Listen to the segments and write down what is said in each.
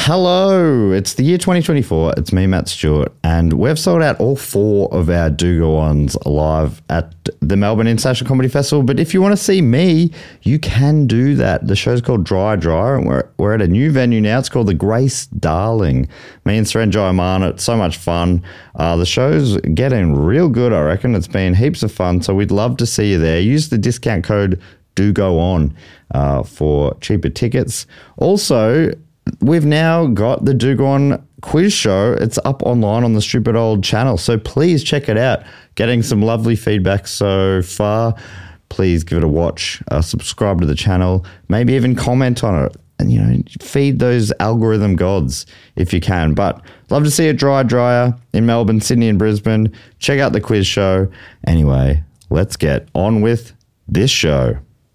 Hello, it's the year 2024. It's me, Matt Stewart, and we've sold out all 4 of our Do Go Ons live at the Melbourne International Comedy Festival. But if you want to see me, you can do that. The show's called Dry, and we're at a new venue now. It's called the Grace Darling. Me and Saranjay Aman, it's so much fun. The show's getting real good, I reckon. It's been heaps of fun, so we'd love to see you there. Use the discount code Do Go On for cheaper tickets. Also, we've now got the Do Go On quiz show. It's up online on the Stupid Old channel, so please check it out. Getting some lovely feedback so far. Please give it a watch. Subscribe to the channel. Maybe even comment on it. And, feed those algorithm gods if you can. But love to see a dryer in Melbourne, Sydney and Brisbane. Check out the quiz show. Anyway, let's get on with this show.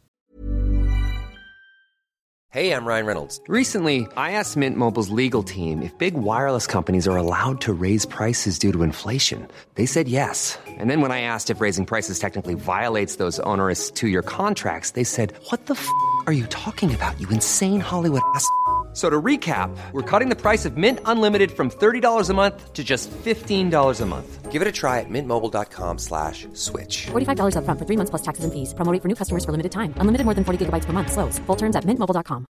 Hey, I'm Ryan Reynolds. Recently, I asked Mint Mobile's legal team if big wireless companies are allowed to raise prices due to inflation. They said yes. And then when I asked if raising prices technically violates those onerous 2-year contracts, they said, "What the f*** are you talking about, you insane Hollywood ass?" So to recap, we're cutting the price of Mint Unlimited from $30 a month to just $15 a month. Give it a try at mintmobile.com/switch. $45 up front for 3 months plus taxes and fees. Promo rate for new customers for limited time. Unlimited more than 40 gigabytes per month. Slows full terms at mintmobile.com.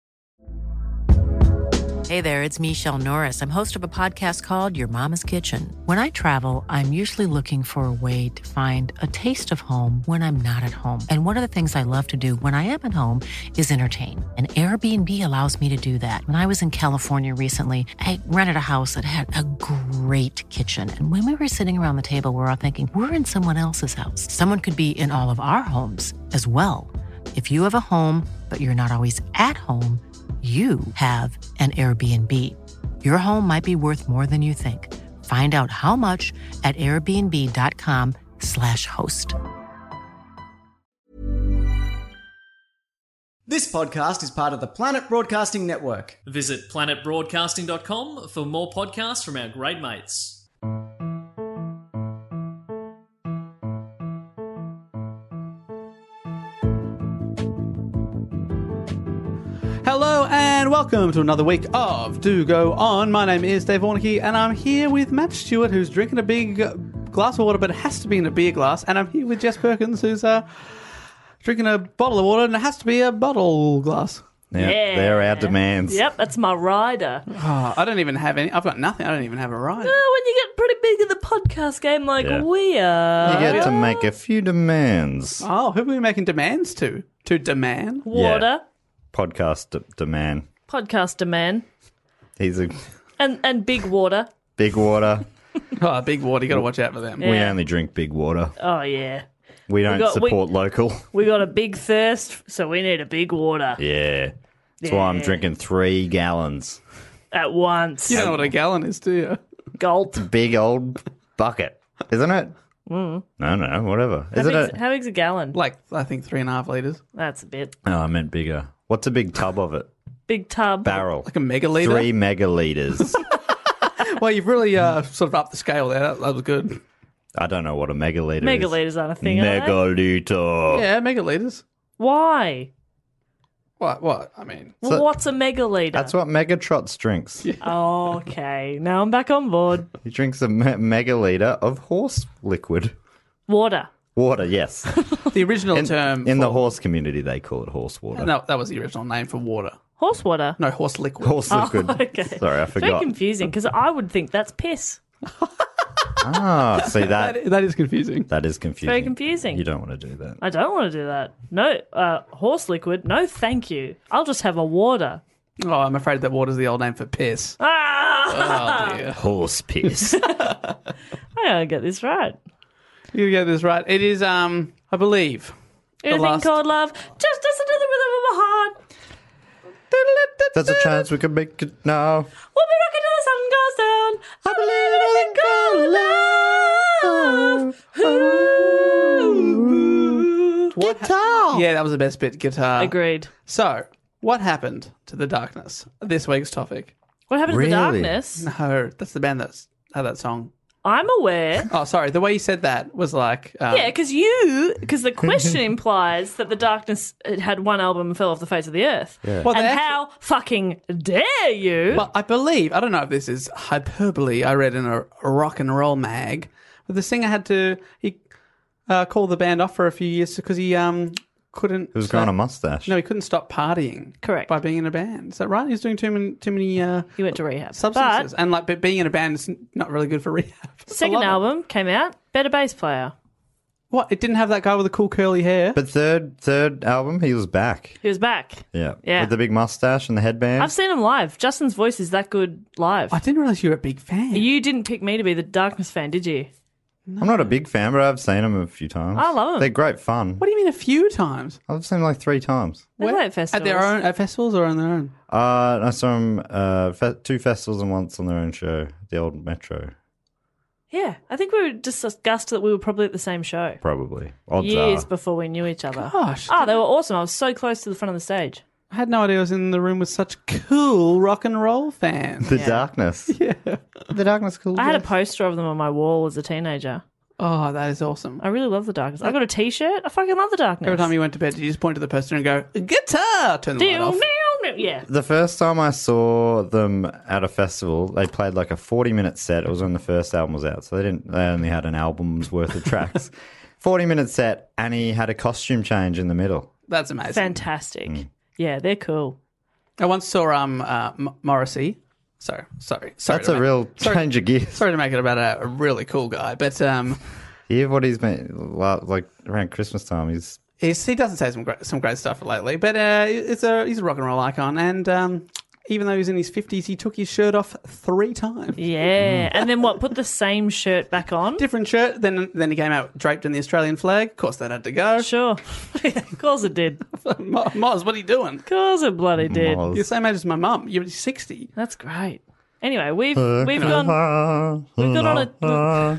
Hey there, it's Michelle Norris. I'm host of a podcast called Your Mama's Kitchen. When I travel, I'm usually looking for a way to find a taste of home when I'm not at home. And one of the things I love to do when I am at home is entertain. And Airbnb allows me to do that. When I was in California recently, I rented a house that had a great kitchen. And when we were sitting around the table, we were all thinking, we're in someone else's house. Someone could be in all of our homes as well. If you have a home, but you're not always at home, you have an Airbnb. Your home might be worth more than you think. Find out how much at airbnb.com/host. This podcast is part of the Planet Broadcasting Network. Visit planetbroadcasting.com for more podcasts from our great mates. Hello and welcome to another week of Do Go On. My name is Dave Warnicky and I'm here with Matt Stewart, who's drinking a big glass of water, but it has to be in a beer glass. And I'm here with Jess Perkins, who's drinking a bottle of water, and it has to be a bottle glass. Yeah, they're our demands. Yep, that's my rider. Oh, I don't even have any. I've got nothing. I don't even have a rider. When you get pretty big in the podcast game like we are. You get to make a few demands. Oh, who are we making demands to? To demand? Water. Podcast demand. Podcast demand. He's a And big water. big water. Oh, big water. You got to watch out for them. Yeah. We only drink big water. Oh, yeah. We don't support local. We got a big thirst, so we need a big water. Yeah. That's why I'm drinking 3 gallons. At once. You don't know what a gallon is, do you? Gulp. Big old bucket, isn't it? No, whatever. Isn't it? How big's a gallon? Like, I think 3.5 litres. That's a bit. Oh, I meant bigger. What's a big tub of it? Big tub. Barrel. Like a megalitre? 3 megalitres. Well, you've really sort of upped the scale there. That was good. I don't know what a megalitre is. Megalitres aren't a thing, are they? Megalitre. Yeah, megalitres. Why? What? I mean... Well, what's a megalitre? That's what Megatrots drinks. Yeah. Oh, okay. Now I'm back on board. He drinks a megalitre of horse liquid. Water. Water, yes. The original term... In the horse community, they call it horse water. No, that was the original name for water. Horse water? No, horse liquid. Horse liquid. Oh, okay. Sorry, I It's very forgot. confusing because I would think that's piss. See that? That is confusing. That is confusing. Very confusing. You don't want to do that. I don't want to do that. No, horse liquid. No, thank you. I'll just have a water. Oh, I'm afraid that water's the old name for piss. Ah! Oh, dear. Horse piss. I gotta get this right. You get this right. It is, I believe... Anything called love, just listen to the rhythm of my heart. There's a chance we could make it now. We'll be rocking till the sun goes down. I believe in anything called love. Guitar! Yeah, that was the best bit, guitar. Agreed. So, what happened to the darkness? This week's topic. What happened to Really? the darkness? No, that's the band that's had that song. I'm aware. Oh, sorry. The way you said that was like... Yeah, because the question implies that The Darkness had one album and fell off the face of the earth. Yeah. Well, And they actually- how fucking dare you? Well, I believe, I don't know if this is hyperbole, I read in a rock and roll mag, but the singer had to call the band off for a few years because he couldn't... He was growing a mustache. No, he couldn't stop partying. Correct. By being in a band. Is that right? He was doing too many He went to rehab. substances. But And like, but being in a band is not really good for rehab. I second love it. album came out, better bass player. What? It didn't have that guy with the cool curly hair? But third album, he was back. He was back. Yeah. Yeah. With the big mustache and the headband. I've seen him live. Justin's voice is that good live. I didn't realise you were a big fan. You didn't pick me to be the Darkness fan, did you? I'm not a big fan, but I've seen them a few times. I love 'em. They're great fun. What do you mean a few times? I've seen them like 3 times. They play at festivals. At their own at festivals or on their own? I saw them 2 festivals and once on their own show, the old Metro, Yeah, I think we were just discussed that we were probably at the same show probably. Odds years are. before we knew each other. Gosh. Oh, they were awesome. I was so close to the front of the stage. I had no idea I was in the room with such cool rock and roll fans. The Darkness. Yeah. The Darkness cool. I had a Jeff. poster of them on my wall as a teenager. Oh, that is awesome. I really love the Darkness. I got a T-shirt. I fucking love the Darkness. Every time you went to bed, did you just point to the poster and go, guitar! Turn the light off. Yeah. The first time I saw them at a festival, they played like a 40-minute set. It was when the first album was out, so they only had an album's worth of tracks. 40-minute set, and he had a costume change in the middle. That's amazing. Fantastic. Yeah, they're cool. I once saw Morrissey. Sorry. That's a real change of gears. Sorry to make it about a really cool guy, but You hear what he's been like around Christmas time? he doesn't say some great stuff lately. But he's a rock and roll icon, and even though he's in his 50s, he took his shirt off 3 times. Yeah. And then what? Put the same shirt back on? Different shirt. Then he came out draped in the Australian flag. Of course, that had to go. Sure. Of course it did. Of Moz, what are you doing? course it bloody did. Moz. You're the same age as my mum. You're 60. That's great. Anyway, we've gone on a...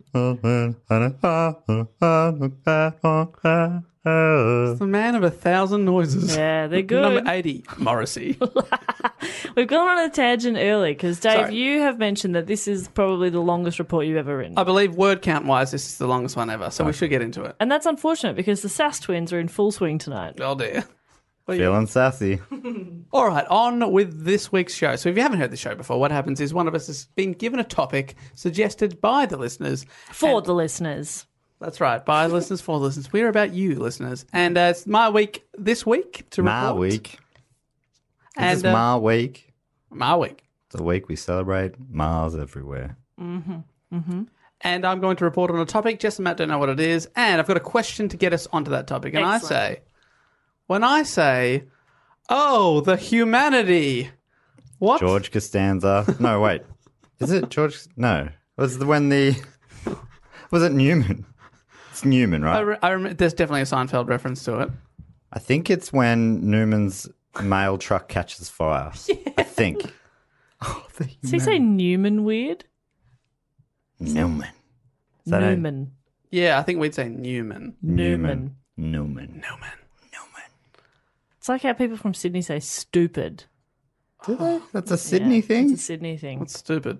The man of 1,000 noises. Yeah, they're good. Number 80, Morrissey. We've gone on a tangent early because, Dave, Sorry. you have mentioned that this is probably the longest report you've ever written. I believe word count wise, this is the longest one ever, so we should get into it. And that's unfortunate because the Sass twins are in full swing tonight. Oh dear. Feeling sassy. All right, on with this week's show. So if you haven't heard the show before, what happens is one of us has been given a topic suggested by the listeners. For the listeners. That's right, by the listeners, for the listeners. We're about you, listeners. And it's my week this week to report. Ma week. And, It's Ma week. My week. It's a week we celebrate Mars everywhere. And I'm going to report on a topic. Jess and Matt don't know what it is. And I've got a question to get us onto that topic. And Excellent. when I say, oh, the humanity, what? George Costanza. No, wait. Is it George? No. Was it Newman? It's Newman, right? There's definitely a Seinfeld reference to it. I think it's when Newman's mail truck catches fire. I think. Oh, Does he say Newman weird? Newman. Is that Newman. Yeah, I think we'd say Newman. Newman. Newman. It's like how people from Sydney say stupid. Do they? That's a Sydney thing? It's a Sydney thing. That's stupid.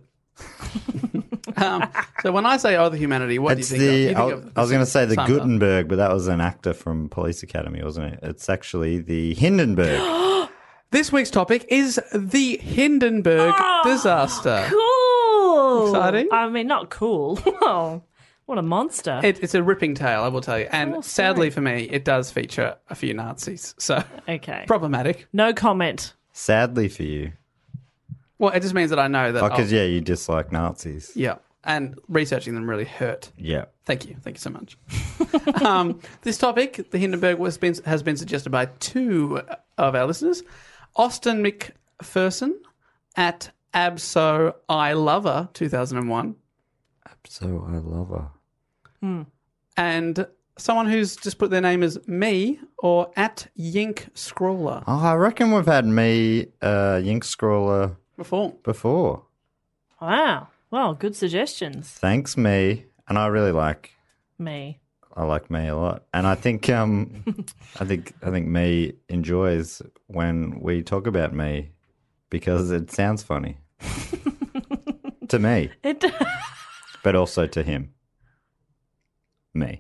So when I say, oh, the humanity, what It's do you think of? I was going to say the Seinfeld. Gutenberg, but that was an actor from Police Academy, wasn't it? It's actually the Hindenburg. This week's topic is the Hindenburg disaster. Cool. Exciting? I mean, not cool. Oh, what a monster. It's a ripping tale, I will tell you. And Oh, sadly sorry. for me, it does feature a few Nazis. So Okay. problematic. No comment. Sadly for you. Well, it just means that I know that. Because, yeah, you dislike Nazis. Yeah. And researching them really hurt. Yeah. Thank you. Thank you so much. This topic, the Hindenburg, has been suggested by 2 of our listeners. Austin McPherson at Abso I Lover 2001. So I love her. And someone who's just put their name as me or at Yink Scrawler Oh, I reckon we've had me, Yink Scrawler, before. before. Wow. Well, good suggestions. Thanks, me. And I really like Me. I like me a lot. And I think I think me enjoys when we talk about me because it sounds funny. To me. It But but also to him. Me.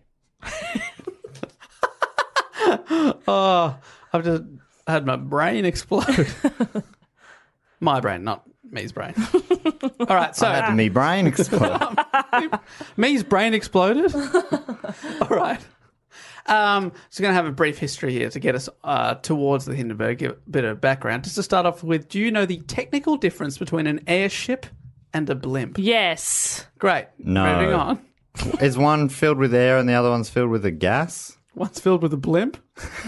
Oh, I've just had my brain explode. My brain, not me's brain. All right, so I had me brain explode. me's brain exploded. All right. So we're going to have a brief history here to get us towards the Hindenburg, give a bit of background. Just to start off with, do you know the technical difference between an airship and a blimp? Yes. Great. No. Moving on. Is one filled with air and the other one's filled with a gas? One's filled with a blimp.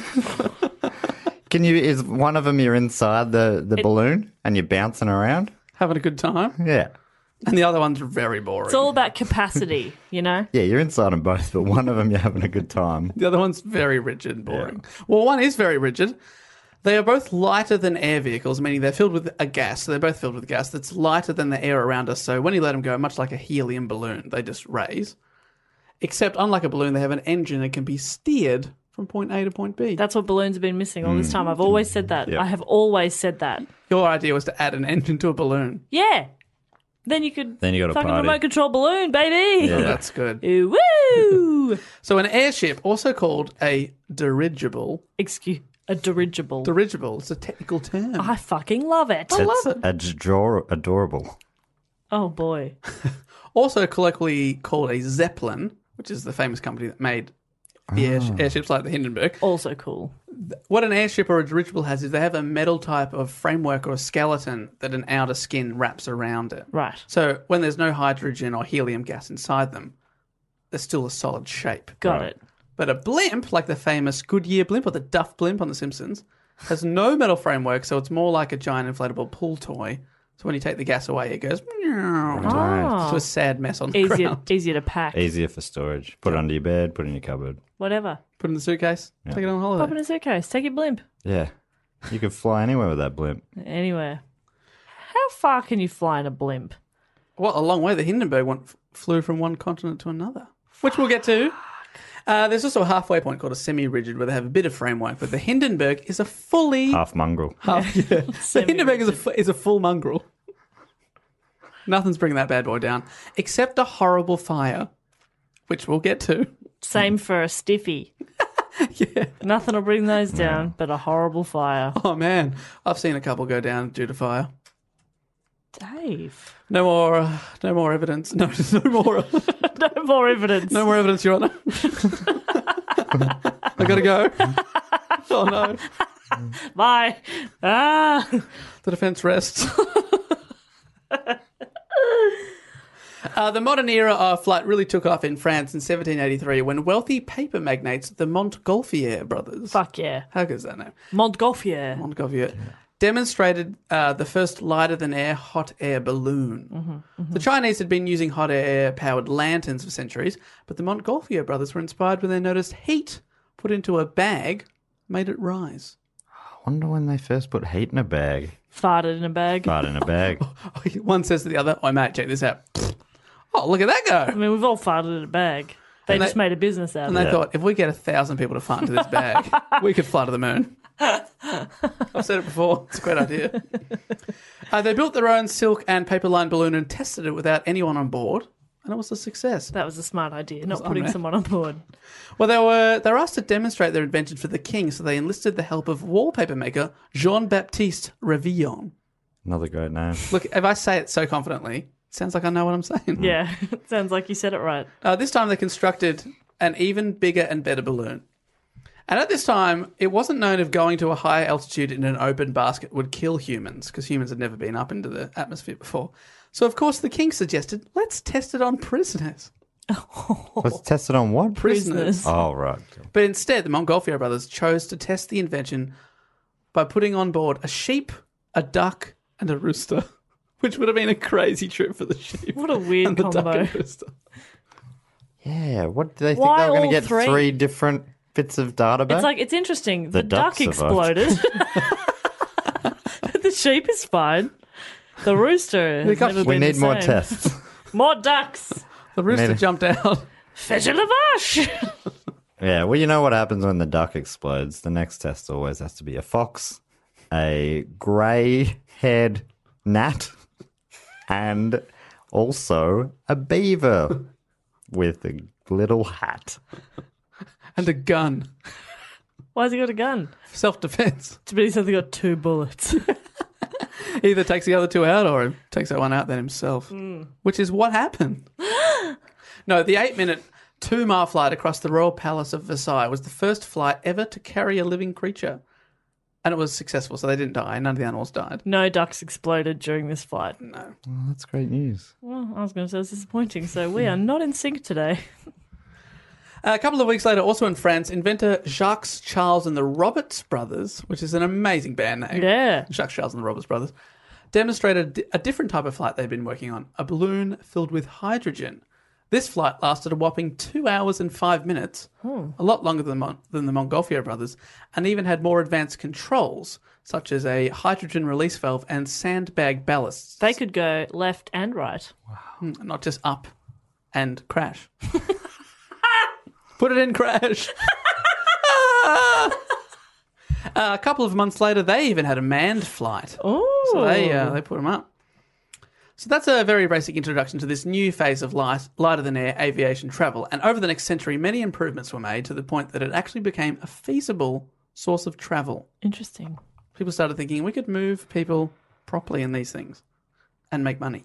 Is one of them you're inside the balloon and you're bouncing around? Having a good time. Yeah. And the other one's very boring. It's all about capacity, you know? Yeah, you're inside them both, but one of them you're having a good time. The other one's very rigid and boring. Well, one is very rigid. They are both lighter than air vehicles, meaning they're filled with a gas. So they're both filled with gas that's lighter than the air around us. So when you let them go, much like a helium balloon, they just raise. Except, unlike a balloon, they have an engine that can be steered from point A to point B. That's what balloons have been missing all this time. I've always said that. Yep. I have always said that. Your idea was to add an engine to a balloon. Yeah. Then you could Then you got a fucking party. remote control balloon, baby. Oh, that's good. Ooh, woo! So an airship, also called a dirigible. A dirigible. Dirigible, it's a technical term. I fucking love it. I love It's it. adorable. Oh, boy. Also colloquially called a Zeppelin, which is the famous company that made the airships like the Hindenburg. Also cool. What an airship or a dirigible has is they have a metal type of framework or a skeleton that an outer skin wraps around it. Right. So when there's no hydrogen or helium gas inside them, they're still a solid shape. Got it. But a blimp, like the famous Goodyear blimp or the Duff blimp on The Simpsons, has no metal framework, so it's more like a giant inflatable pool toy. So when you take the gas away, it goes to a sad mess on the ground. Easier to pack. Easier for storage. Put it under your bed, put it in your cupboard. Whatever. Put it in the suitcase, take it on Pop in holiday. a suitcase. Take your blimp. Yeah. You could fly anywhere with that blimp. Anywhere. How far can you fly in a blimp? Well, a long way. The Hindenburg flew from one continent to another, which we'll get to. There's also a halfway point called a semi-rigid where they have a bit of framework, but the Hindenburg is a fully... Half mongrel. The Hindenburg is a full mongrel. Nothing's bringing that bad boy down, except a horrible fire, which we'll get to. Same for a stiffy. Yeah. Nothing will bring those down but a horrible fire. Oh, man. I've seen a couple go down due to fire. Dave. No more evidence. No more No more evidence. No more evidence, Your Honour. I gotta go. Oh, no. Bye. Ah. The defence rests. The modern era of flight really took off in France in 1783 when wealthy paper magnates, the Montgolfier brothers. Fuck yeah. How good is that name? Montgolfier. Montgolfier. Demonstrated the first lighter-than-air hot air balloon. The Chinese had been using hot air-powered lanterns for centuries, but the Montgolfier brothers were inspired when they noticed heat put into a bag made it rise. I wonder when they first put heat in a bag. Farted in a bag. Fart in a bag. One says to the other, "Oh, mate, check this out. Oh, look at that I go." mean, we've all farted in a bag. They And just made a business out And of they it. thought, if we get 1,000 people to fart into this bag, we could fly to the moon. I've said it before. It's a great idea. They built their own silk and paper-lined balloon and tested it without anyone on board, and it was a success. That was a smart idea, not was putting unreal. someone on board. Well, they were asked to demonstrate their invention for the king, so they enlisted the help of wallpaper maker Jean-Baptiste Revillon. Another great name. Look, if I say it so confidently, it sounds like I know what I'm saying. Yeah, sounds like you said it right. This time they constructed an even bigger and better balloon. And at this time, it wasn't known if going to a high altitude in an open basket would kill humans, because humans had never been up into the atmosphere before. So, of course, the king suggested, let's test it on prisoners. Was it tested on what? Prisoners. Oh, right. But instead, the Montgolfier brothers chose to test the invention by putting on board a sheep, a duck, and a rooster, which would have been a crazy trip for the sheep. What a weird and the duck combo. and rooster. Yeah, what did they think Why they were going all to get three? three different bits of data back? It's like, it's interesting. The The duck duck survived. exploded. The sheep is fine. The rooster has got- never we been need the more same. tests. More ducks. The rooster Maybe. jumped out. Fetch a lavash. Yeah, well, you know what happens when the duck explodes. The next test always has to be a fox, a grey-haired gnat, and Also, a beaver with a little hat. And a gun. Why has he got a gun? Self-defense. But he's only got 2 bullets. Either takes the other 2 out or he takes that one out then himself. Which is what happened. No, the 8-minute 2-mile flight across the Royal Palace of Versailles was the first flight ever to carry a living creature. And it was successful, so they didn't die. None of the animals died. No ducks exploded during this flight. No. Oh, that's great news. Well, I was going to say it's disappointing, so we are not in sync today. A couple of weeks later, also in France, inventor Jacques Charles and the Roberts Brothers, which is an amazing band name. Yeah. Jacques Charles and the Roberts Brothers, demonstrated a different type of flight they'd been working on, a balloon filled with hydrogen. This flight lasted a whopping 2 hours and 5 minutes, a lot longer than the Montgolfier brothers, and even had more advanced controls, such as a hydrogen release valve and sandbag ballasts. They could go left and right. Not just up and crash. Put it in crash. A couple of months later, they even had a manned flight. Oh. So they put them up. So that's a very basic introduction to this new phase of lighter-than-air aviation travel. And over the next century, many improvements were made to the point that it actually became a feasible source of travel. Interesting. People started thinking we could move people properly in these things and make money.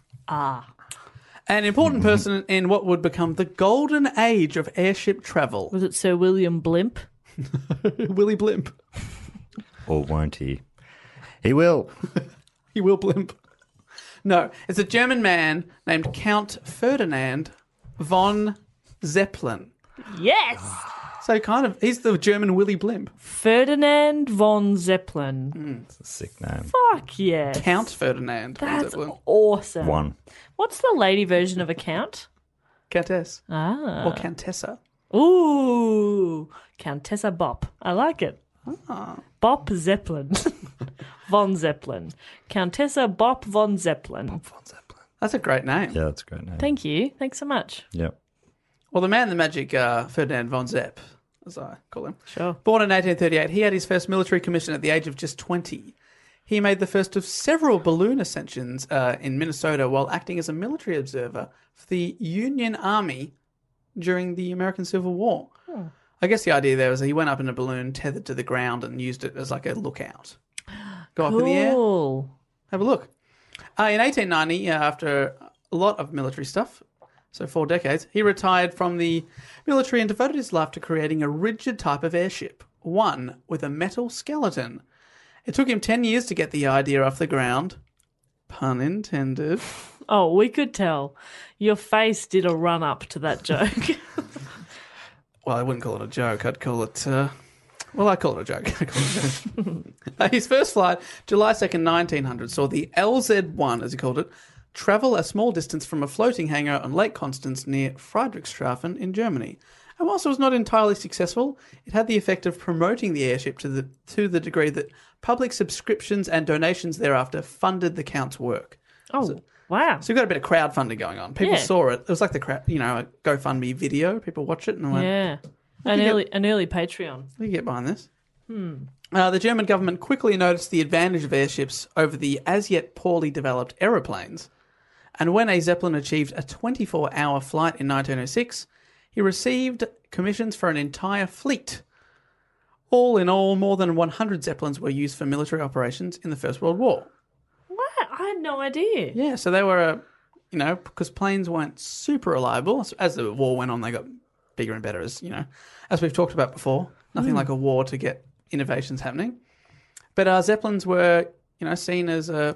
An important person in what would become the golden age of airship travel. Was it Sir William Blimp? Willy Blimp. Or won't he? He will. He will blimp. No, it's a German man named Count Ferdinand von Zeppelin. Yes! So he's the German Willy Blimp. Ferdinand von Zeppelin. It's a sick name. Fuck yes. Count Ferdinand von That's Zeppelin. awesome. One. What's the lady version of a count? Countess. Ah. Or Countessa. Ooh. Countessa Bop. I like it. Bop Zeppelin. Von Zeppelin. Countessa Bop von Zeppelin. That's a great name. Yeah, that's a great name. Thank you. Thanks so much. Yep. Well, the man, the magic, Ferdinand von Zepp, as I call him. Sure. Born in 1838, he had his first military commission at the age of just 20. He made the first of several balloon ascensions in Minnesota while acting as a military observer for the Union Army during the American Civil War. I guess the idea there was that he went up in a balloon tethered to the ground and used it as like a lookout. Go up in the air, Cool. have a look. In 1890, after a lot of military stuff, so 4 decades, he retired from the military and devoted his life to creating a rigid type of airship, one with a metal skeleton. It took him 10 years to get the idea off the ground. Pun intended. Oh, we could tell. Your face did a run up to that joke. Well, I wouldn't call it a joke. I'd call it... I call it a joke. His first flight, July 2nd, 1900, saw the LZ-1, as he called it, travel a small distance from a floating hangar on Lake Constance near Friedrichshafen in Germany. And whilst it was not entirely successful, it had the effect of promoting the airship to the degree that public subscriptions and donations thereafter funded the Count's work. Oh, wow. So you've got a bit of crowdfunding going on. People Yeah. saw it. It was like the a GoFundMe video. People watch it and went, Yeah. An early Patreon. we can get behind this. The German government quickly noticed the advantage of airships over the as yet poorly developed aeroplanes. And when a Zeppelin achieved a 24-hour flight in 1906, he received commissions for an entire fleet. All in all, more than 100 Zeppelins were used for military operations in the First World War. What? I had no idea. Yeah, so they were, because planes weren't super reliable. As the war went on, they got bigger and better, as we've talked about before. Nothing like a war to get innovations happening. But Zeppelins were, seen as a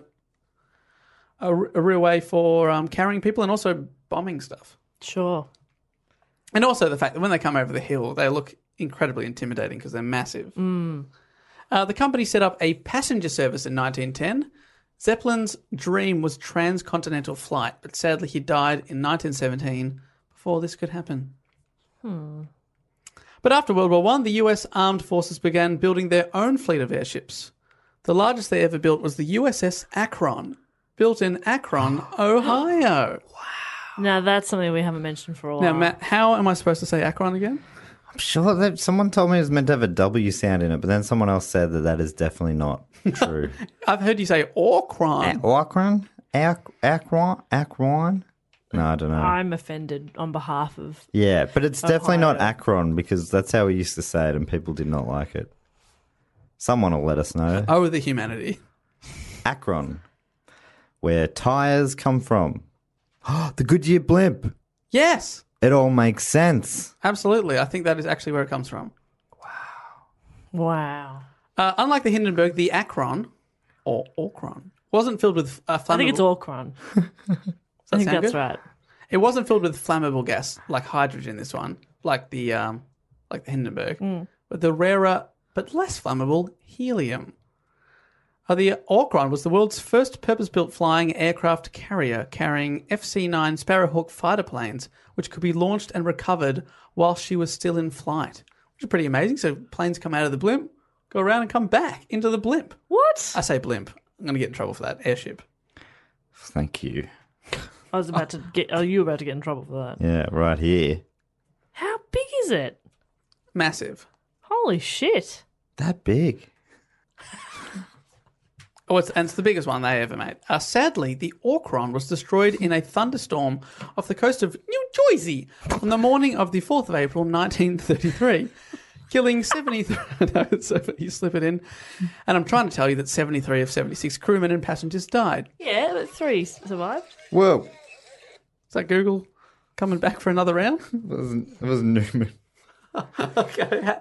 real way for carrying people and also bombing stuff. Sure. And also the fact that when they come over the hill, they look incredibly intimidating because they're massive. The company set up a passenger service in 1910. Zeppelin's dream was transcontinental flight, but sadly he died in 1917 before this could happen. But after World War I, the US armed forces began building their own fleet of airships. The largest they ever built was the USS Akron, built in Akron, Ohio. Now, that's something we haven't mentioned for a while. Now, Matt, how am I supposed to say Akron again? I'm sure that someone told me it was meant to have a W sound in it, but then someone else said that is definitely not true. I've heard you say Akron. Akron? Akron? No, I don't know. I'm offended on behalf of. Yeah, but it's definitely not Ohio. Akron because that's how we used to say it and people did not like it. Someone will let us know. Oh, the humanity. Akron, where tyres come from. The Goodyear blimp. Yes, It all makes sense. absolutely. I think that is actually where it comes from. Wow. Unlike the Hindenburg, the Akron, or Orkron, wasn't filled with flammable... I think it's Orkron. I think sound that's good? right. It wasn't filled with flammable gas like hydrogen. This one, like the Hindenburg, but the rarer but less flammable helium. The Orkron was the world's first purpose-built flying aircraft carrier, carrying FC-9 Sparrowhawk fighter planes, which could be launched and recovered while she was still in flight, which is pretty amazing. So planes come out of the blimp, go around, and come back into the blimp. What? I say blimp. I'm going to get in trouble for that. Airship. Thank you. I was about to get. Are you about to get in trouble for that? Yeah, right here. How big is it? Massive. Holy shit! That big. Oh, it's the biggest one they ever made. Sadly, the Orkron was destroyed in a thunderstorm off the coast of New Jersey on the morning of the 4th of April, 1933, killing 73... No, it's so funny, you slip it in. And I'm trying to tell you that 73 of 76 crewmen and passengers died. Yeah, but 3 survived. Whoa. Is that Google coming back for another round? It was Newman. Okay.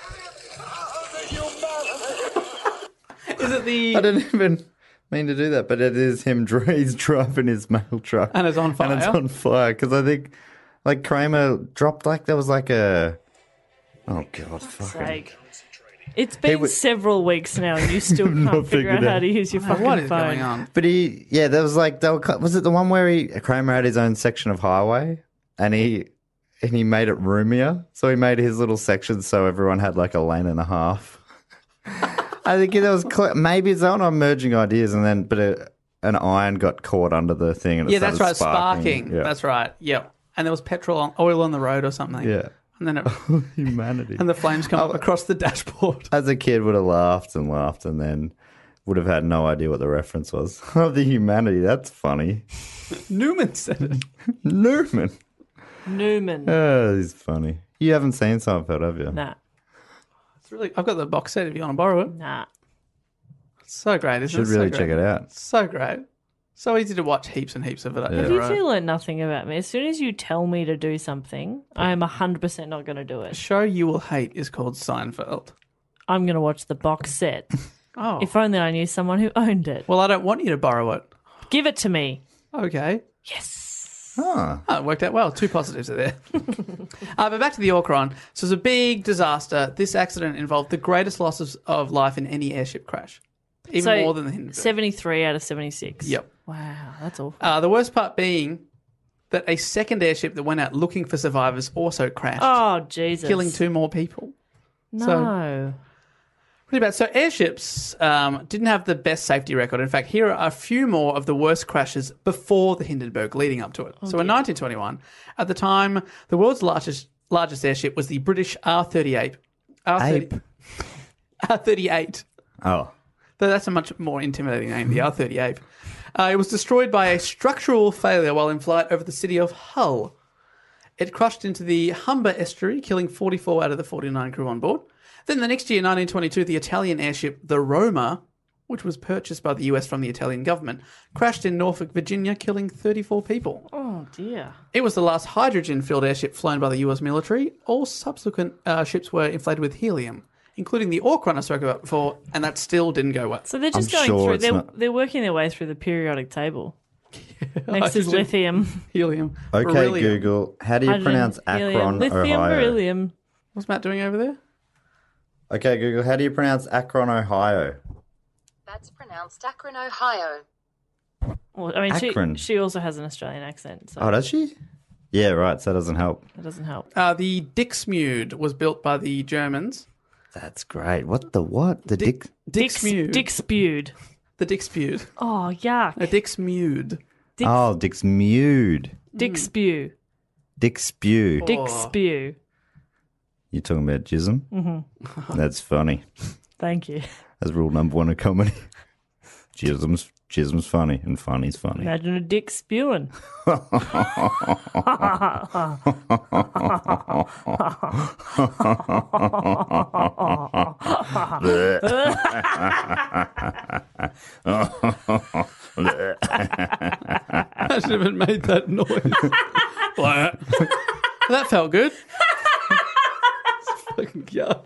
Is it the... I didn't even mean to do that, but it is him. He's driving his mail truck. And it's on fire. And it's on fire because I think like Kramer dropped like there was like a... Oh, God. Fucking... Sake. It's been was- several weeks now and you still not can't figure out figured how out. to use your fucking What is phone. going on? But there was like, was it the one where Kramer had his own section of highway and he made it roomier? So he made his little section so everyone had like a lane and a half. I think that was maybe it's on merging ideas, and then an iron got caught under the thing. And it Yeah, that's right. started Sparking. Yeah. That's right. Yeah. And there was oil on the road or something. Yeah. And then Humanity. and the flames come up across the dashboard. As a kid, would have laughed and laughed, and then would have had no idea what the reference was. Of the humanity. That's funny. Newman said it. Newman. Newman. Oh, he's funny. You haven't seen Seinfeld, have you? Nah. It's really. I've got the box set if you want to borrow it. Nah. It's so great, isn't Should it? really So check great. it out. So great. So easy to watch heaps and heaps of it. Yeah. in a You row. two learn nothing about me. As soon as you tell me to do something, I am 100% not going to do The it. show you will hate is called Seinfeld. I'm going to watch the box set. Oh. If only I knew someone who owned it. Well, I don't want you to borrow it. Give it to me. Okay. Yes. Oh, Oh, it worked out well. 2 positives are there. But back to the Orkron. So it was a big disaster. This accident involved the greatest losses of life in any airship crash. Even So, more than the Hindenburg. 73 out of 76. Yep. Wow, that's awful. The worst part being that a second airship that went out looking for survivors also crashed, Oh, Jesus. killing 2 more people. No. Pretty bad. So airships didn't have the best safety record. In fact, here are a few more of the worst crashes before the Hindenburg, leading up to it. So in 1921, at the time, the world's largest airship was the British R-38. R-38. oh. Though that's a much more intimidating name, the R-38. It was destroyed by a structural failure while in flight over the city of Hull. It crashed into the Humber estuary, killing 44 out of the 49 crew on board. Then the next year, 1922, the Italian airship, the Roma, which was purchased by the US from the Italian government, crashed in Norfolk, Virginia, killing 34 people. Oh, dear. It was the last hydrogen-filled airship flown by the US military. All subsequent ships were inflated with helium, including the Orkron I spoke about before, and that still didn't go well. So they're just I'm going sure through, it's not- they're working their way through the periodic table. Next is Hydrogen, lithium. Helium. Okay, beryllium. Google. How do you Hydrogen, pronounce Akron, helium. Lithium, Ohio? beryllium. What's Matt doing over there? Okay, Google. How do you pronounce Akron, Ohio? That's pronounced Akron, Ohio. Well, I mean, Akron. she also has an Australian accent, so Oh, does she? Yeah, right. So that doesn't help. that doesn't help. The Dixmude was built by the Germans. That's great. What the what? The dick? Dixmude. Dick spewed. The Dixmude. Oh, yuck. A Dixmude. Oh, Dick's Mewed. Dick spew. Dick Spew. Dick spew. You're talking about jism? Mm-hmm. That's funny. Thank you. That's rule number 1 of comedy. Jism's Jism's funny, and funny's funny. Imagine a dick spewing. I should have made that noise. That felt good. It's fucking yuck.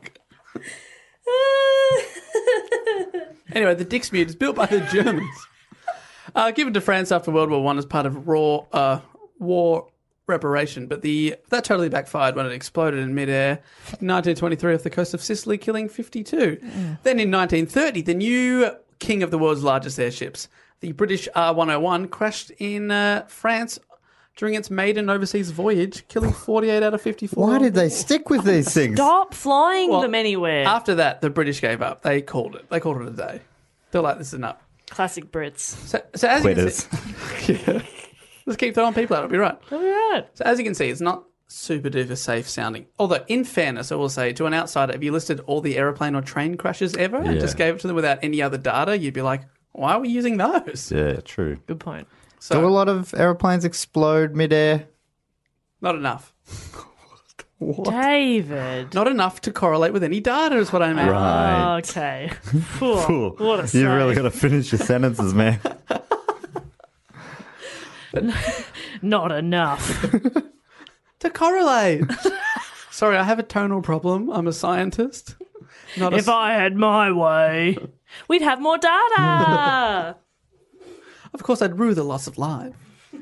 Anyway, the dick spew is built by the Germans. Given to France after World War I as part of war reparation, but that totally backfired when it exploded in midair in 1923 off the coast of Sicily, killing 52. Then in 1930, the new king of the world's largest airships, the British R101, crashed in France during its maiden overseas voyage, killing 48 out of 54. Why did they stick with these things? Stop flying them anywhere. After that, the British gave up. They called it. They called it a day. They're like, this is enough. Classic Brits. So as Quitters. you can see, yeah. Let's keep throwing people out. It'll be right. All right. So as you can see, it's not super duper safe sounding. Although, in fairness, I will say, to an outsider, if you listed all the aeroplane or train crashes ever and just gave it to them without any other data, you'd be like, why are we using those? Yeah, true. Good point. So, Do a lot of aeroplanes explode midair? not enough. David. Not enough to correlate with any data is what I meant. Right. Okay. Phew, what a You've save. really got to finish your sentences, man. Not enough. To correlate. Sorry, I have a tonal problem. I'm a scientist. Not If I had my way, we'd have more data. Of course, I'd rue the loss of life.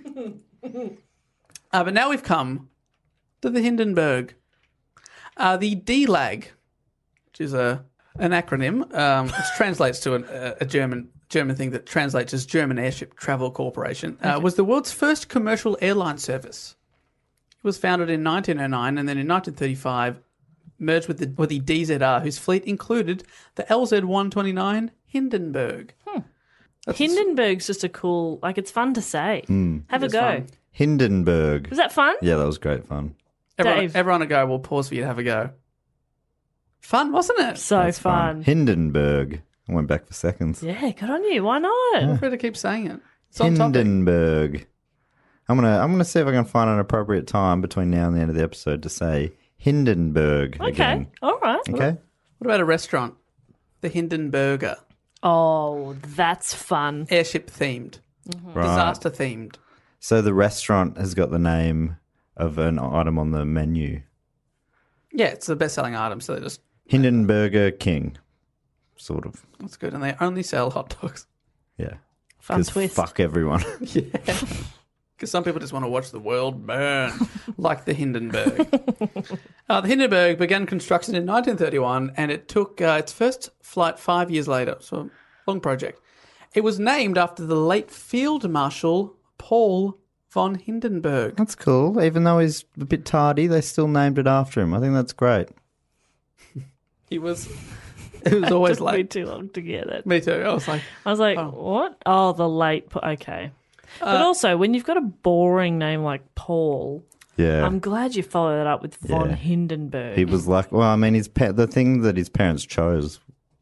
But now we've come to the Hindenburg. The DLAG, which is an acronym, which translates to a German thing that translates as German Airship Travel Corporation, was the world's first commercial airline service. It was founded in 1909 and then in 1935 merged with the DZR, whose fleet included the LZ-129 Hindenburg. Hindenburg's just a cool, it's fun to say. Have a go. fun. Hindenburg. Was that fun? Yeah, that was great fun. Dave. Everyone a go. We'll pause for you to have a go. Fun, wasn't it? So That's fun. Hindenburg. I went back for seconds. Yeah, good on you. Why not? Feel free to keep saying it. It's on topic. Hindenburg. I'm gonna see if I can find an appropriate time between now and the end of the episode to say Hindenburg Okay. again. All right. Okay. What about a restaurant? The Hindenburger. Oh, that's fun. Airship themed. Right. Disaster themed. So the restaurant has got the name of an item on the menu. Yeah, it's the best selling item, so they just Hindenburger King. Sort of. that's good. And they only sell hot dogs. Yeah. Fun 'Cause twist. Fuck everyone. Because some people just want to watch the world burn, like the Hindenburg. The Hindenburg began construction in 1931, and it took its first flight 5 years later. So, long project. It was named after the late Field Marshal Paul von Hindenburg. That's cool. Even though he's a bit tardy, they still named it after him. I think that's great. It was always Took me late. too long to get it. Me too. I was like, What? Oh, the late. Okay. But also, when you've got a boring name like Paul, Yeah. I'm glad you follow that up with von Yeah. Hindenburg. He was like, well, I mean, the thing that his parents chose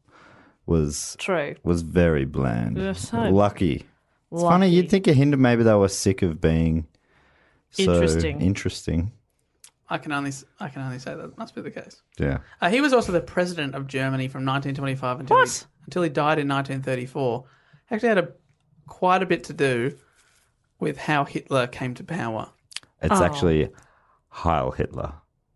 was True. very bland. Yeah, so lucky. It's funny. You'd think a Hinder maybe they were sick of being so interesting. I can only say that must be the case. Yeah. He was also the president of Germany from 1925 until he died in 1934. Actually had quite a bit to do with how Hitler came to power. It's actually Heil Hitler.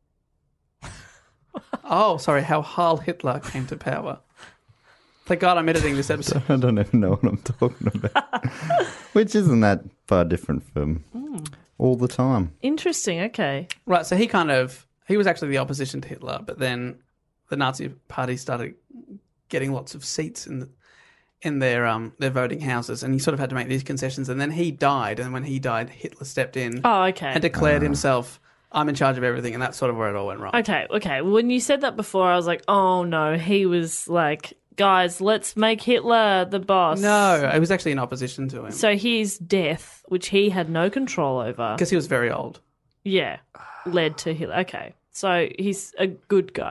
Oh, sorry, how Heil Hitler came to power. Thank God I'm editing this episode. I don't even know what I'm talking about. Which isn't that far different from all the time. Interesting. Okay. Right, so he was actually the opposition to Hitler, but then the Nazi Party started getting lots of seats in their voting houses, and he sort of had to make these concessions. And then he died, and when he died, Hitler stepped in Oh, okay. and declared himself, "I'm in charge of everything," and that's sort of where it all went wrong. Okay. When you said that before, I was like, oh no, he was like, guys, let's make Hitler the boss. No, it was actually in opposition to him So his death, which he had no control over, because he was very old. led to Hitler. Okay. So he's a good guy.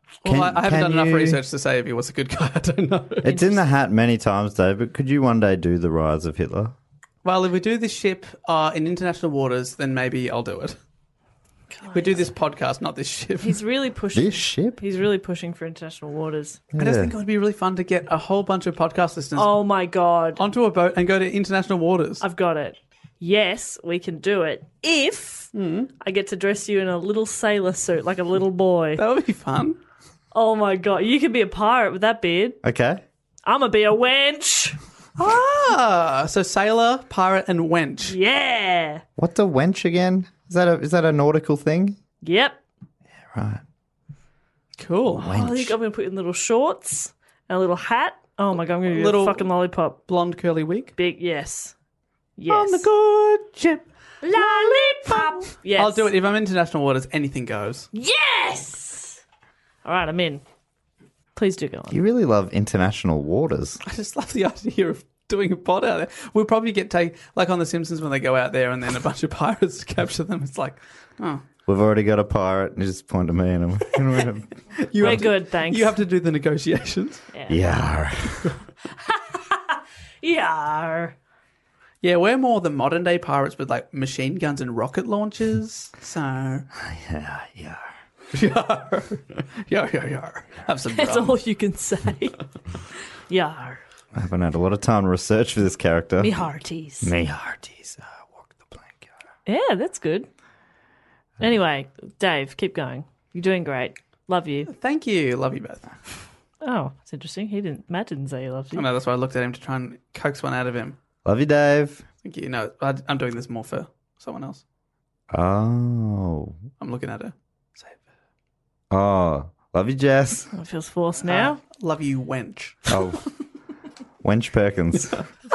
Well, I haven't can done enough you- research to say if he was a good guy. I don't know. It's in the hat many times, Dave, but could you one day do the rise of Hitler? Well, if we do this ship in international waters, then maybe I'll do it. We do this podcast, not this ship. He's really pushing. This ship? He's really pushing for international waters. I just think it would be really fun to get a whole bunch of podcast listeners Oh my god. onto a boat and go to international waters. I've got it. Yes, we can do it if I get to dress you in a little sailor suit like a little boy. That would be fun. Oh my god, you could be a pirate with that beard. Okay. I'm gonna be a wench. So sailor, pirate, and wench. Yeah. What's a wench again? Is that a nautical thing? Yep. Right. Cool. Oh, I think I'm gonna put in little shorts and a little hat. Oh my god, I'm gonna be Little- a fucking lollipop. Blonde curly wig. Big yes. Yes. On the good ship. lollipop. Yes. I'll do it. If I'm in international waters, anything goes. Yes. All right, I'm in. Please do go on. You really love international waters. I just love the idea of doing a pod out there. We'll probably get like on The Simpsons when they go out there and then a bunch of pirates capture them. It's like, oh. We've already got a pirate, and you just point to me, and I'm You We're have to- good, thanks. You have to do the negotiations. yeah. Yeah. Yeah, we're more the modern day pirates with like machine guns and rocket launchers. So, Yeah. yar, yar, yar, yar. Have some That's rum. all you can say. Yeah. I haven't had a lot of time to research for this character. Me hearties. Me hearties. Walk the plank. Yeah, that's good. Anyway, Dave, keep going. You're doing great. Love you. Thank you. Love you both. Oh, that's interesting. Matt didn't say he loved I you. know, that's why I looked at him to try and coax one out of him. Love you, Dave. Thank you. No, I'm doing this more for someone else. Oh. I'm looking at her. Save. Oh. Love you, Jess. It feels forced now. Love you, wench. Oh. Wench Perkins.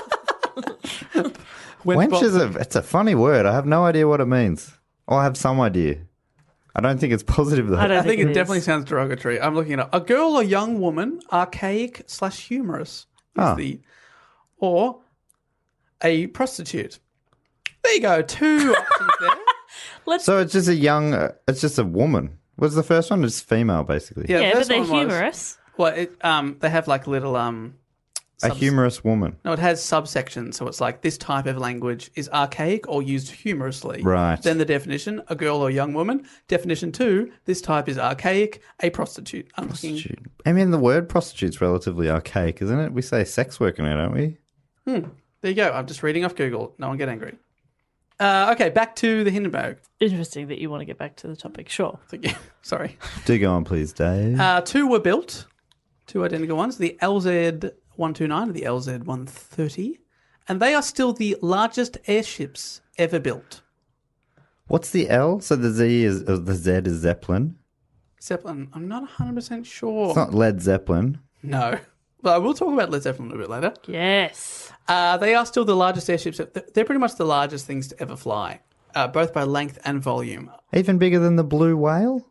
Wench Wench it's a funny word. I have no idea what it means. Oh, I have some idea. I don't think it's positive though. I don't I think it is. definitely sounds derogatory. I'm looking at it. A girl or young woman, archaic / humorous is or a prostitute. There you go. 2 options there. So it's just it's just a woman. What's the first one? It's female, basically. Yeah, Yeah, the but first they're one was- humorous. Well, they have like little A humorous woman. No, it has subsections. So it's like this type of language is archaic or used humorously. Right. Then the definition, a girl or young woman. Definition 2, this type is archaic, a prostitute. I'm looking. I mean, the word prostitute's relatively archaic, isn't it? We say sex worker now, don't we? There you go. I'm just reading off Google. No one get angry. Okay, back to the Hindenburg. Interesting that you want to get back to the topic. Sure. Sorry. Do go on, please, Dave. 2 were built, 2 identical ones, the LZ-129 and the LZ-130, and they are still the largest airships ever built. What's the L? So the Z is the Z is Zeppelin. Zeppelin, I'm not 100% sure. It's not Led Zeppelin. No. But I will talk about Led Zeppelin a little bit later. Yes. They are still the largest airships. They're pretty much the largest things to ever fly, both by length and volume. Even bigger than the blue whale?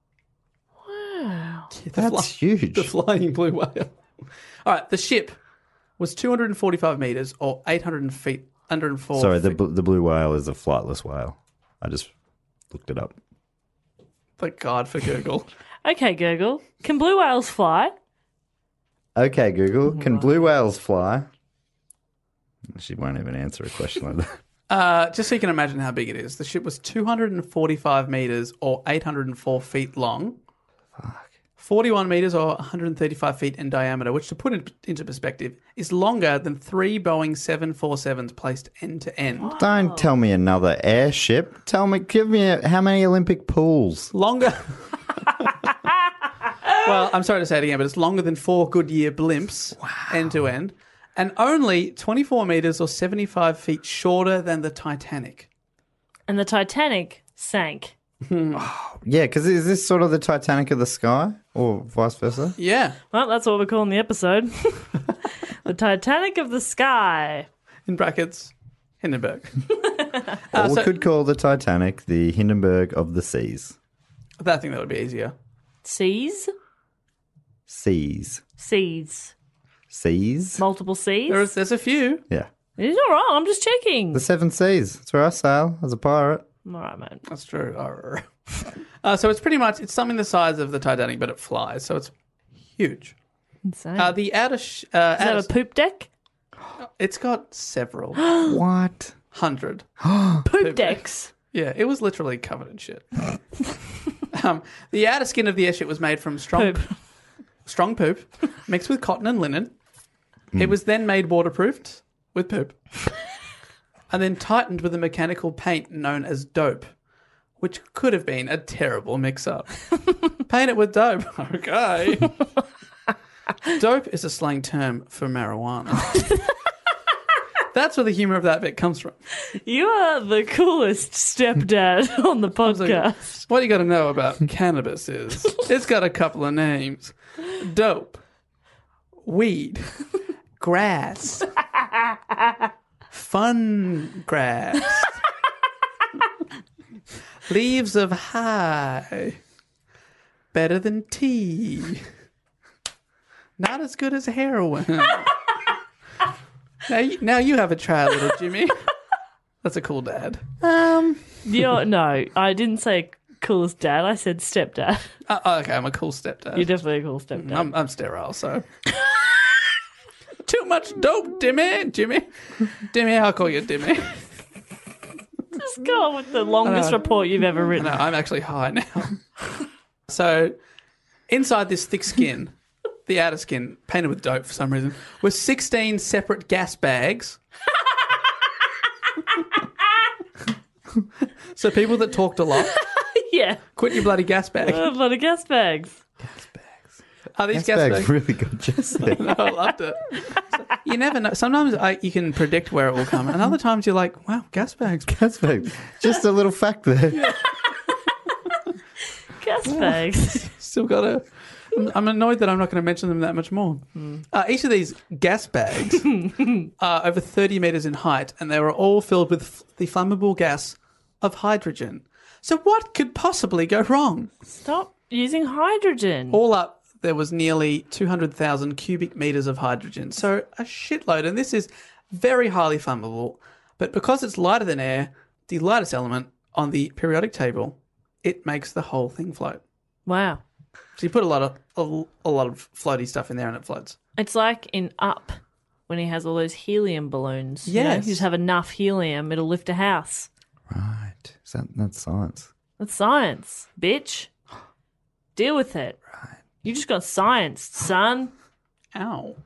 Wow. That's huge. The flying blue whale. All right, the ship was 245 metres or 800 feet, 104 Sorry, the feet. blue whale is a flightless whale. I just looked it up. Thank God for Google. Okay, Google. Can blue whales fly? Okay, Google. Can blue whales fly? She won't even answer a question like that. Just so you can imagine how big it is, the ship was 245 metres or 804 feet long. Fuck. 41 metres or 135 feet in diameter, which to put it into perspective is longer than 3 Boeing 747s placed end to end. Don't tell me another airship. Give me how many Olympic pools? Longer. Well, I'm sorry to say it again, but it's longer than 4 Goodyear blimps end to end, and only 24 metres or 75 feet shorter than the Titanic. And the Titanic sank. Yeah, because is this sort of the Titanic of the sky or vice versa? Yeah. Well, that's what we're calling the episode. The Titanic of the sky. In brackets, Hindenburg. Or we could call the Titanic the Hindenburg of the seas. I think that would be easier. Seas? Seas. Seas. Seas? Multiple seas? There's a few. Yeah. You're not wrong. I'm just checking. The 7 seas. That's where I sail as a pirate. All right, mate. That's true. So it's pretty much, it's something the size of the Titanic, but it flies. So it's huge. Insane. The outer... Is that a poop deck? It's got several. What? 100. Poop decks. Yeah, it was literally covered in shit. The outer skin of the airship was made from strong poop mixed with cotton and linen. It was then made waterproofed with poop and then tightened with a mechanical paint known as dope, which could have been a terrible mix-up. Paint it with dope. Okay. Dope is a slang term for marijuana. That's where the humour of that bit comes from. You are the coolest stepdad on the podcast. What you got to know about cannabis is it's got a couple of names. Dope. Weed. Grass. Fun grass. Leaves of high. Better than tea. Not as good as heroin. Now you have a try, little Jimmy. That's a cool dad. No, I didn't say coolest dad. I said stepdad. Okay, I'm a cool stepdad. You're definitely a cool stepdad. I'm sterile, so. Too much dope, Dimmy. Jimmy, I'll call you Dimmy. Just go on with the longest report you've ever written. No, I'm actually high now. So, inside this thick skin, the outer skin, painted with dope for some reason, were 16 separate gas bags. So people that talked a lot, Yeah. quit your bloody gas bag. A lot of gas bags. Are these Gas gas bag's bags? really good just there. I loved it. You never know. Sometimes you can predict where it will come, and other times you're like, wow, gas bags. Gas bag. Just a little fact there. Gas bags. Still got to... I'm annoyed that I'm not going to mention them that much more. Each of these gas bags are over 30 metres in height, and they were all filled with the flammable gas of hydrogen. So what could possibly go wrong? Stop using hydrogen. All up, there was nearly 200,000 cubic metres of hydrogen. So a shitload. And this is very highly flammable. But because it's lighter than air, the lightest element on the periodic table, it makes the whole thing float. Wow. So you put a lot of floaty stuff in there and it floats. It's like in Up when he has all those helium balloons. You know, Yes. you just have enough helium, it'll lift a house. Right. That's science. That's science, bitch. Deal with it. Right. You just got science, son. Ow.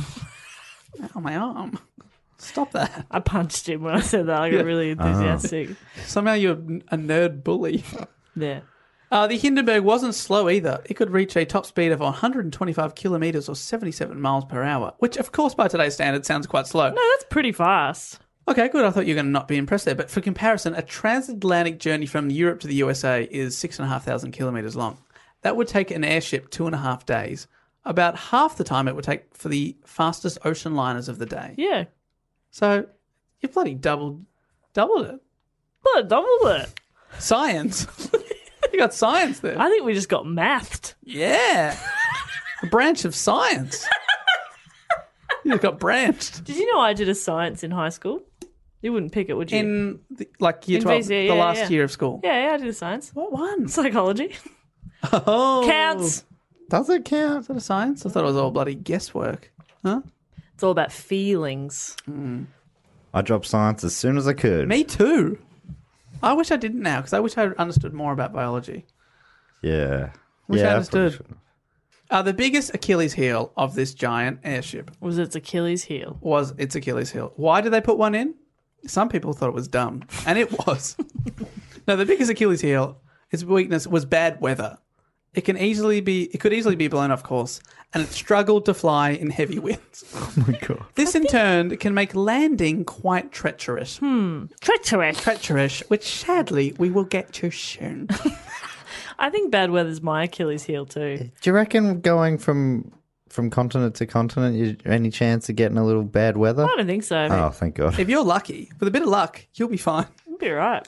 Ow, my arm. Stop that. I punched him when I said that. I got really enthusiastic. Somehow you're a nerd bully. There. The Hindenburg wasn't slow either. It could reach a top speed of 125 kilometres or 77 miles per hour, which, of course, by today's standards sounds quite slow. No, that's pretty fast. Okay, good. I thought you were going to not be impressed there. But for comparison, a transatlantic journey from Europe to the USA is 6,500 kilometres long. That would take an airship 2.5 days, about half the time it would take for the fastest ocean liners of the day. Yeah. So you bloody doubled it. But double it. Science. You got science there. I think we just got mathed. Yeah. A branch of science. You got branched. Did you know I did a science in high school? You wouldn't pick it, would you? In year In 12, VC, the yeah, last yeah. year of school. Yeah, I did a science. What one? Psychology. Oh. Counts. Does it count? Is that a science? I thought it was all bloody guesswork. Huh? It's all about feelings. I dropped science as soon as I could. Me too. I wish I didn't now because I wish I understood more about biology. Yeah. Wish I yeah, understood. probably should've. The biggest Achilles heel of this giant airship Was its Achilles heel? was its Achilles heel. Why did they put one in? Some people thought it was dumb, and it was. No, the biggest Achilles heel, its weakness was bad weather. It could easily be blown off course, and it struggled to fly in heavy winds. Oh my God. This in turn can make landing quite treacherous. Treacherous. Which sadly we will get to soon. I think bad weather's my Achilles heel too. Do you reckon going from continent to continent, you any chance of getting a little bad weather? I don't think so. Oh, thank God. If you're lucky, with a bit of luck, you'll be fine. You'll be right.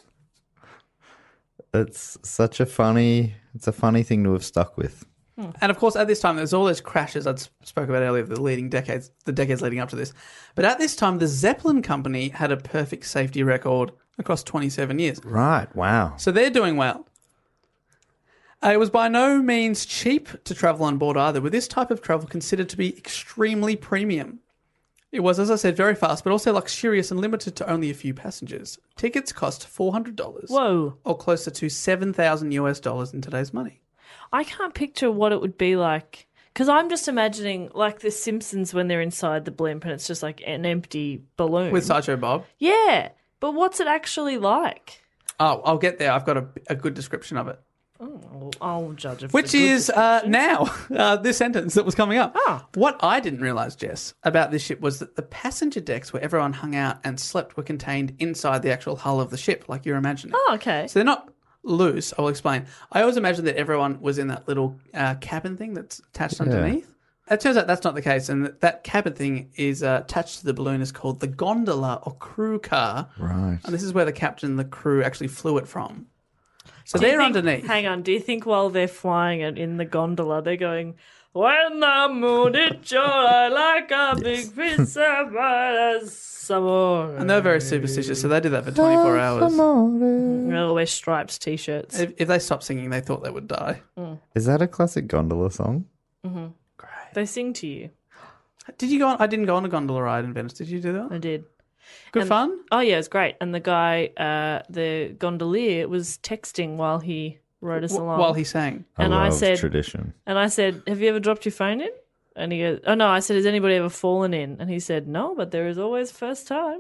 It's such a funny thing to have stuck with. And of course, at this time, there's all those crashes I spoke about earlier, the decades leading up to this. But at this time, the Zeppelin company had a perfect safety record across 27 years. Right. Wow. So they're doing well. It was by no means cheap to travel on board either, with this type of travel considered to be extremely premium. It was, as I said, very fast, but also luxurious and limited to only a few passengers. Tickets cost $400. Whoa. Or closer to $7,000 in today's money. I can't picture what it would be like. Because I'm just imagining, like, The Simpsons when they're inside the blimp and it's just like an empty balloon. With Sideshow Bob. Yeah. But what's it actually like? Oh, I'll get there. I've got a good description of it. Oh, I'll judge it. For Which the good is now this sentence that was coming up. Ah. What I didn't realise, Jess, about this ship was that the passenger decks where everyone hung out and slept were contained inside the actual hull of the ship, like you're imagining. Oh, okay. So they're not loose. I will explain. I always imagined that everyone was in that little cabin thing that's attached underneath. It turns out that's not the case, and that cabin thing is attached to the balloon is called the gondola or crew car. Right. And this is where the captain and the crew actually flew it from. So Do you they're think- underneath. Hang on. Do you think while they're flying it in the gondola, they're going, when the moon is short like a big piece of summer. And they're very superstitious, so they did that for 24 hours. They'll wear stripes t-shirts. If they stopped singing, they thought they would die. Is that a classic gondola song? They sing to you. Did you go on? I didn't go on a gondola ride in Venice. Did you do that? I did. Good fun? Oh, yeah, it was great. And the guy, the gondolier, was texting while he rode us along. While he sang. And I love said, tradition. And I said, have you ever dropped your phone in? And he goes, oh, no. I said, has anybody ever fallen in? And he said, no, but there is always first time.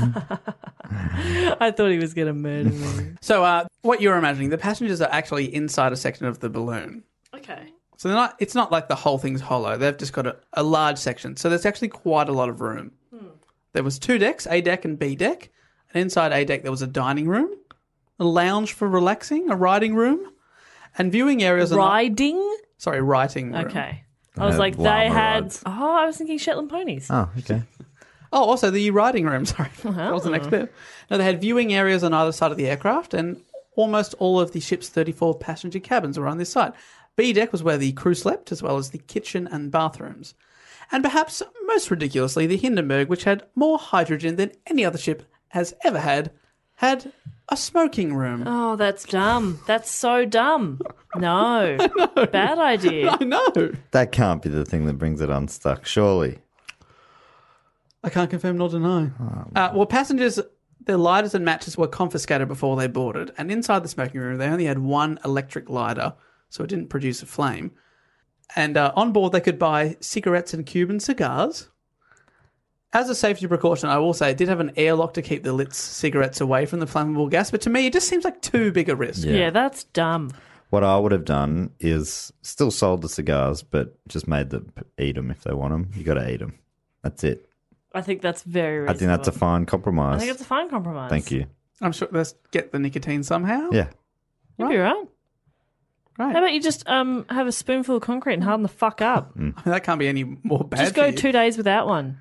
I thought he was going to murder me. So what you're imagining, the passengers are actually inside a section of the balloon. Okay. So they're not. It's not like the whole thing's hollow. They've just got a large section. So there's actually quite a lot of room. There was 2 decks, A deck and B deck. And inside A deck there was a dining room, a lounge for relaxing, a riding room, and viewing areas. Riding? Writing room. Okay. I was had like, they llama had... rides. Oh, I was thinking Shetland ponies. Oh, okay. Oh, also the riding room. Sorry, that was the next bit. No, they had viewing areas on either side of the aircraft, and almost all of the ship's 34 passenger cabins were on this side. B deck was where the crew slept, as well as the kitchen and bathrooms. And perhaps most ridiculously, the Hindenburg, which had more hydrogen than any other ship has ever had a smoking room. Oh, that's dumb. That's so dumb. No. Bad idea. I know. That can't be the thing that brings it unstuck, surely. I can't confirm nor deny. Well, passengers, their lighters and matches were confiscated before they boarded, and inside the smoking room, they only had one electric lighter, so it didn't produce a flame. And on board, they could buy cigarettes and Cuban cigars. As a safety precaution, I will say it did have an airlock to keep the lit cigarettes away from the flammable gas, but to me, it just seems like too big a risk. Yeah, that's dumb. What I would have done is still sold the cigars, but just made them eat them if they want them. You got to eat them. That's it. I think that's very reasonable. I think that's a fine compromise. I think it's a fine compromise. Thank you. I'm sure let's get the nicotine somehow. Yeah. You'd be right. Right. How about you just have a spoonful of concrete and harden the fuck up? I mean, that can't be any more bad. Just for go you. 2 days without one.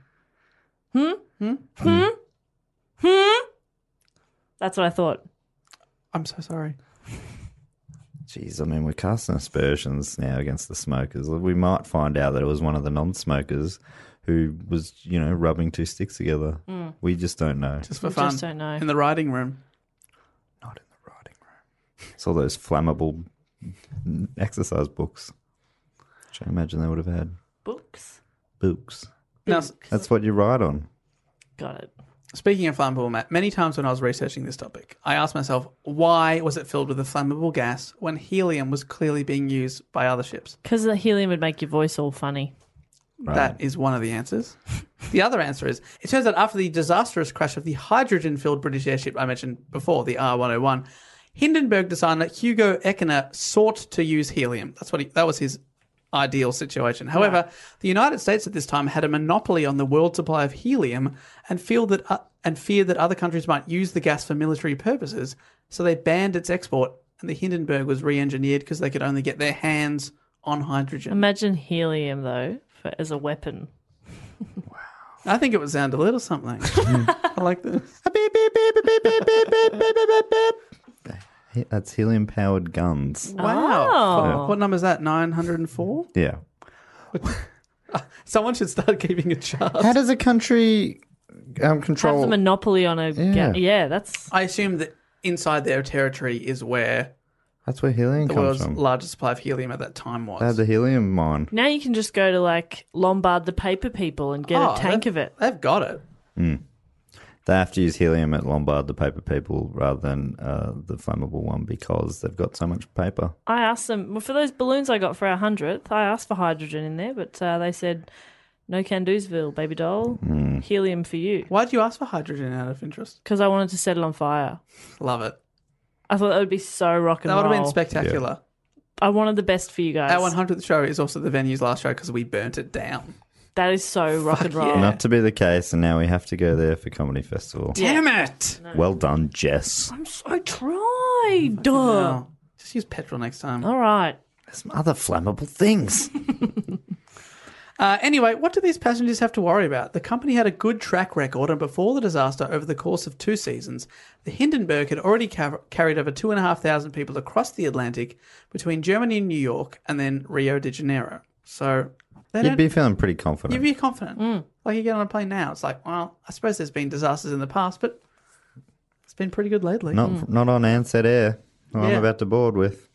That's what I thought. I'm so sorry. Jeez, I mean, we're casting aspersions now against the smokers. We might find out that it was one of the non-smokers who was, rubbing 2 sticks together. We just don't know. Just for We fun. just don't know. In the riding room. Not in the writing room. It's all those flammable exercise books, which I imagine they would have had. Books? Books. Now, That's what you write on. Got it. speaking of flammable, Matt, many times when I was researching this topic, I asked myself, why was it filled with a flammable gas when helium was clearly being used by other ships? Because the helium would make your voice all funny. Right. That is one of the answers. The other answer is, it turns out after the disastrous crash of the hydrogen-filled British airship I mentioned before, the R101, Hindenburg designer Hugo Eckener sought to use helium. That was his ideal situation. However, the United States at this time had a monopoly on the world supply of helium and feared that other countries might use the gas for military purposes, so they banned its export, and the Hindenburg was re-engineered because they could only get their hands on hydrogen. Imagine helium, though, as a weapon. I think it would sound a little something. I like this. That's helium-powered guns. Wow. Oh. What number is that? 904? Yeah. Someone should start keeping a chart. How does a country control. Have the monopoly on a... Yeah. That's... I assume that inside their territory is where That's where helium the comes world's from. largest supply of helium at that time was. They had the helium mine. Now you can just go to, like, Lombard the paper people and get a tank of it. They've got it. They have to use helium at Lombard, the paper people, rather than the flammable one because they've got so much paper. I asked them... Well, for those balloons I got for our 100th, I asked for hydrogen in there, but they said, no can-do'sville, baby doll. Helium for you. Why did you ask for hydrogen out of interest? Because I wanted to set it on fire. Love it. I thought that would be so rock and That roll. would have been spectacular. I wanted the best for you guys. Our 100th show is also the venue's last show because we burnt it down. That is so rock and roll. yeah. Not to be the case, and now we have to go there for Comedy Festival. Damn it! Well done, Jess. I tried. No. Just use petrol next time. All right. There's some other flammable things. Anyway, what do these passengers have to worry about? The company had a good track record, and before the disaster, over the course of 2 seasons, the Hindenburg had already carried over 2,500 people across the Atlantic between Germany and New York, and then Rio de Janeiro. So You'd be feeling pretty confident. you'd be confident. Like you get on a plane now, it's like, well, I suppose there's been disasters in the past, but it's been pretty good lately. Not on Ansett Air, who I'm Yeah. about to board with.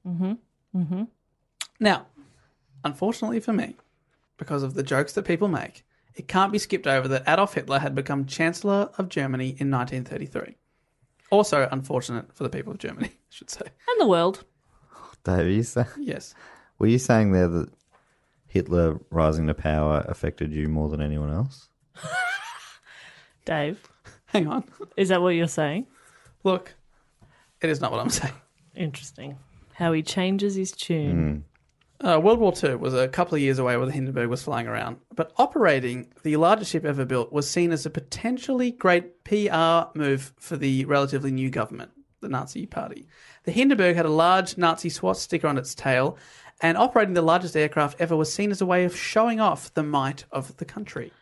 Now, unfortunately for me, because of the jokes that people make, it can't be skipped over that Adolf Hitler had become Chancellor of Germany in 1933. Also unfortunate for the people of Germany, I should say. And the world. Dave, Yes. were you saying there that Hitler rising to power affected you more than anyone else? Dave, Hang on. is that what you're saying? Look, it is not what I'm saying. Interesting. How he changes his tune. World War II was a couple of years away where the Hindenburg was flying around, but operating the largest ship ever built was seen as a potentially great PR move for the relatively new government, the Nazi Party. The Hindenburg had a large Nazi swastika on its tail, and operating the largest aircraft ever was seen as a way of showing off the might of the country.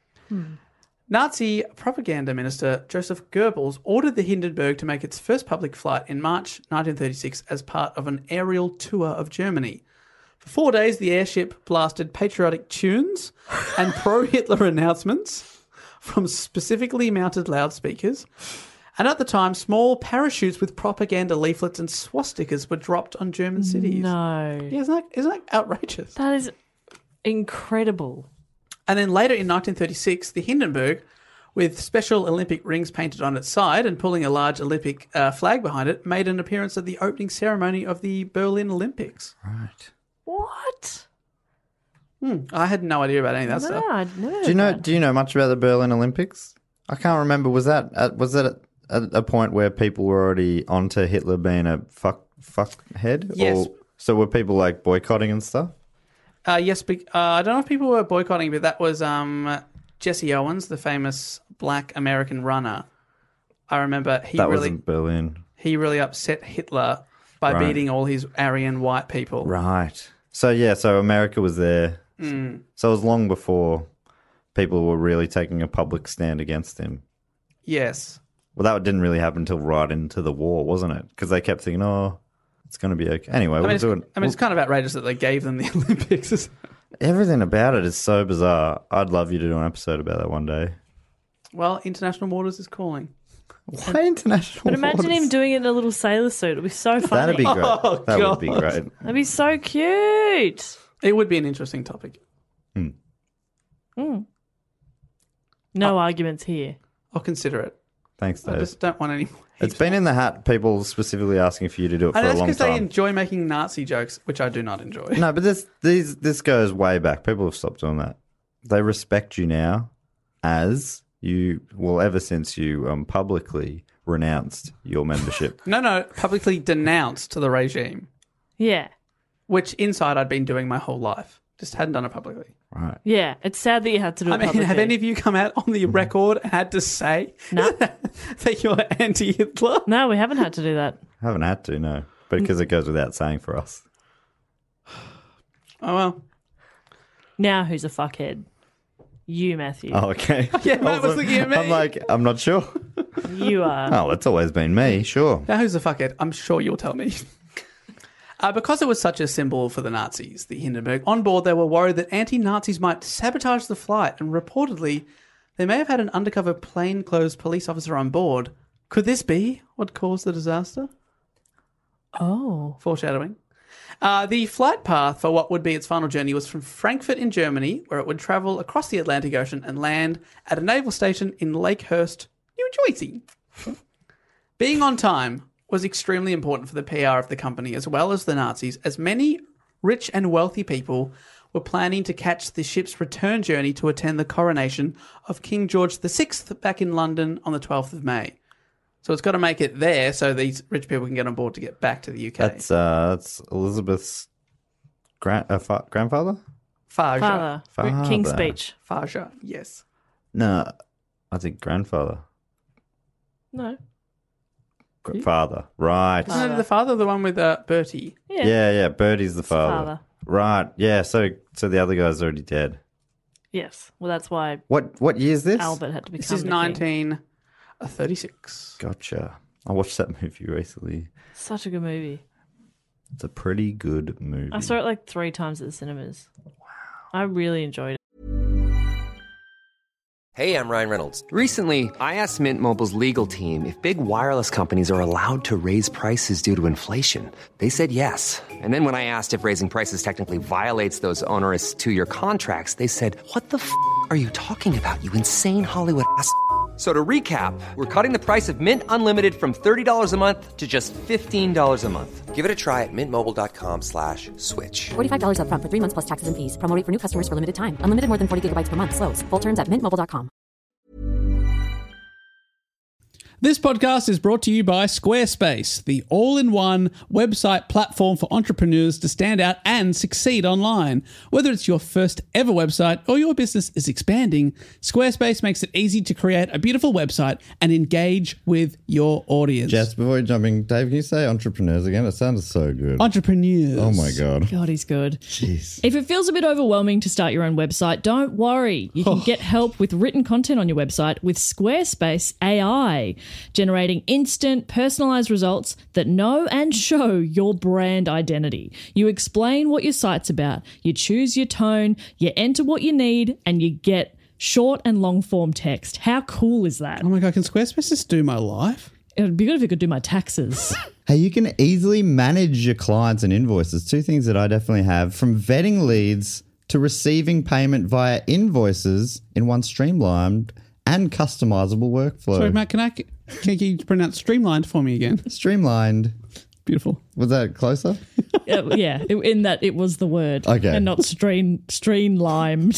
Nazi propaganda minister Joseph Goebbels ordered the Hindenburg to make its first public flight in March 1936 as part of an aerial tour of Germany. For 4 days, the airship blasted patriotic tunes and pro-Hitler announcements from specifically mounted loudspeakers. And at the time, small parachutes with propaganda leaflets and swastikas were dropped on German cities. No. Yeah, isn't that outrageous? That is incredible. And then later in 1936, the Hindenburg, with special Olympic rings painted on its side and pulling a large Olympic flag behind it, made an appearance at the opening ceremony of the Berlin Olympics. Right. What? I had no idea about any of that stuff. No, I'd never Do you know much about the Berlin Olympics? I can't remember. Was that at a point where people were already onto Hitler being a fuck head? Yes. Or, so were people like boycotting and stuff? Yes, I don't know if people were boycotting, but that was Jesse Owens, the famous black American runner. I remember That was in Berlin. he really upset Hitler by Right. beating all his Aryan white people. Right. So America was there. So it was long before people were really taking a public stand against him. Yes. Well, that didn't really happen until right into the war, wasn't it? Because they kept thinking, oh, it's going to be okay. Anyway, it's kind of outrageous that they gave them the Olympics. everything about it is so bizarre. I'd love you to do an episode about that one day. Well, International Waters is calling. Why international? But imagine waters? him doing it in a little sailor suit. It'd be so funny. That'd be great. Oh, that would be God. great. That'd be so cute. It would be an interesting topic. No arguments here. I'll consider it. Thanks, I Dave. just don't want any more. It's been in the hat. People specifically asking for you to do it for And a that's long because they time. enjoy making Nazi jokes, which I do not enjoy. No, but this goes way back. People have stopped doing that. They respect you now as you, well, ever since you publicly renounced your membership. No, publicly denounced the regime, Yeah. which inside I'd been doing my whole life. Just hadn't done it publicly. Right. Yeah. It's sad that you had to do it I mean, publicly. have any of you come out on the record and had to say No. that you're anti-Hitler? No, we haven't had to do that. Haven't had to, no. But because it goes without saying for us. Oh, well. Now who's a fuckhead? You, Matthew. Oh, okay. Yeah, Matt was looking at me. I'm like, I'm not sure. You are. Oh, it's always been me, sure. Now, who's the fuckhead? I'm sure you'll tell me. Because it was such a symbol for the Nazis, the Hindenburg, on board they were worried that anti-Nazis might sabotage the flight, and reportedly They may have had an undercover plainclothes police officer on board. Could this be what caused the disaster? Oh. Foreshadowing. The flight path for what would be its final journey was from Frankfurt in Germany, where it would travel across the Atlantic Ocean and land at a naval station in Lakehurst, New Jersey. Being on time was extremely important for the PR of the company as well as the Nazis, as many rich and wealthy people were planning to catch the ship's return journey to attend the coronation of King George VI back in London on the 12th of May. So it's got to make it there so these rich people can get on board to get back to the UK. That's Elizabeth's grandfather? Faja. Father. King's Speech. Faja, yes. No, I think grandfather. No. Father, right. No, the father, the one with Bertie. Yeah, Bertie's the father. Right, yeah, so the other guy's already dead. Yes. Well, that's why What year is this? Albert had to become This is the king. 1936. Gotcha. I watched that movie recently. Such a good movie. It's a pretty good movie. I saw it like 3 times at the cinemas. Wow. I really enjoyed it. Hey, I'm Ryan Reynolds. Recently, I asked Mint Mobile's legal team if big wireless companies are allowed to raise prices due to inflation. They said yes. And then when I asked if raising prices technically violates those onerous 2-year contracts, they said, "What the f*** are you talking about, you insane Hollywood ass?" So to recap, we're cutting the price of Mint Unlimited from $30 a month to just $15 a month. Give it a try at mintmobile.com/switch. $45 up front for 3 months plus taxes and fees. Promo rate for new customers for limited time. Unlimited more than 40 gigabytes per month. Slows full terms at mintmobile.com. This podcast is brought to you by Squarespace, the all-in-one website platform for entrepreneurs to stand out and succeed online. Whether it's your first ever website or your business is expanding, Squarespace makes it easy to create a beautiful website and engage with your audience. Jess, before you're jumping, Dave, can you say entrepreneurs again? It sounded so good. Entrepreneurs. Oh my God. God, he's good. Jeez. If it feels a bit overwhelming to start your own website, don't worry. You can get help with written content on your website with Squarespace AI, generating instant, personalized results that know and show your brand identity. You explain what your site's about, you choose your tone, you enter what you need, and you get short and long form text. How cool is that? Oh my God, can Squarespace just do my life? It would be good if it could do my taxes. Hey, you can easily manage your clients and invoices. 2 things that I definitely have, from vetting leads to receiving payment via invoices in one streamlined and customizable workflow. Sorry, Matt, can you pronounce streamlined for me again? Streamlined. Beautiful. Was that closer? In that it was the word. Okay. And not streamlined.